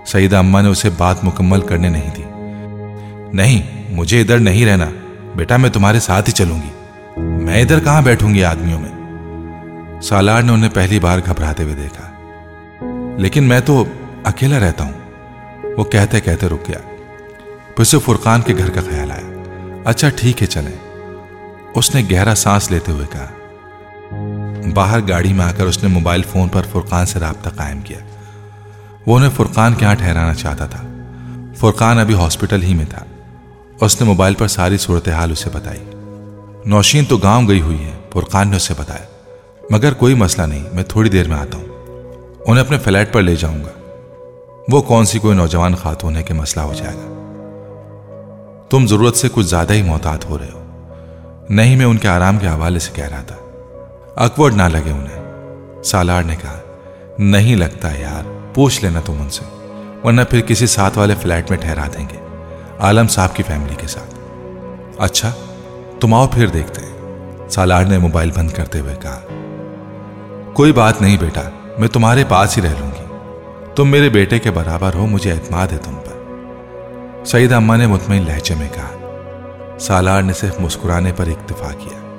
सईदा अम्मा ने उसे बात मुकम्मल करने नहीं दी। नहीं, मुझे इधर नहीं रहना बेटा, मैं तुम्हारे साथ ही चलूंगी। मैं इधर कहां बैठूंगी आदमियों में। सालार ने उन्हें पहली बार घबराते हुए देखा। लेकिन मैं तो अकेला रहता हूं, वो कहते कहते रुक गया। फिर उसे फुरकान के घर का ख्याल आया। अच्छा ठीक है चलें, उसने गहरा सांस लेते हुए कहा। बाहर गाड़ी में आकर उसने मोबाइल फोन पर फुरकान से राब्ता कायम किया। वो उन्हें फुरकान के यहां ठहराना चाहता था। फुरकान अभी हॉस्पिटल ही में था। उसने मोबाइल पर सारी सूरत हाल उसे बताई। नौशीन तो गांव गई हुई है, फुरकान ने उसे बताया, मगर कोई मसला नहीं, मैं थोड़ी देर में आता हूं, उन्हें अपने फ्लैट पर ले जाऊंगा। वो कौन सी कोई नौजवान खातून है कि मसला हो जाएगा। तुम जरूरत से कुछ ज्यादा ही मोहतात हो रहे हो। नहीं, मैं उनके आराम के हवाले से कह रहा था, अकवर्ड ना लगे उन्हें। सालार ने कहा। नहीं लगता यार, पूछ लेना तुम उनसे, वरना फिर किसी साथ वाले फ्लैट में ठहरा देंगे, आलम साहब की फैमिली के साथ। अच्छा तुम आओ फिर देखते हैं, सालार ने मोबाइल बंद करते हुए कहा। कोई बात नहीं बेटा, मैं तुम्हारे पास ही रह लूंगी, तुम मेरे बेटे के बराबर हो, मुझे एतमाद है तुम पर, सईदा अम्मा ने मुतमईन लहजे में कहा। सालार ने सिर्फ मुस्कुराने पर इक्तफा किया।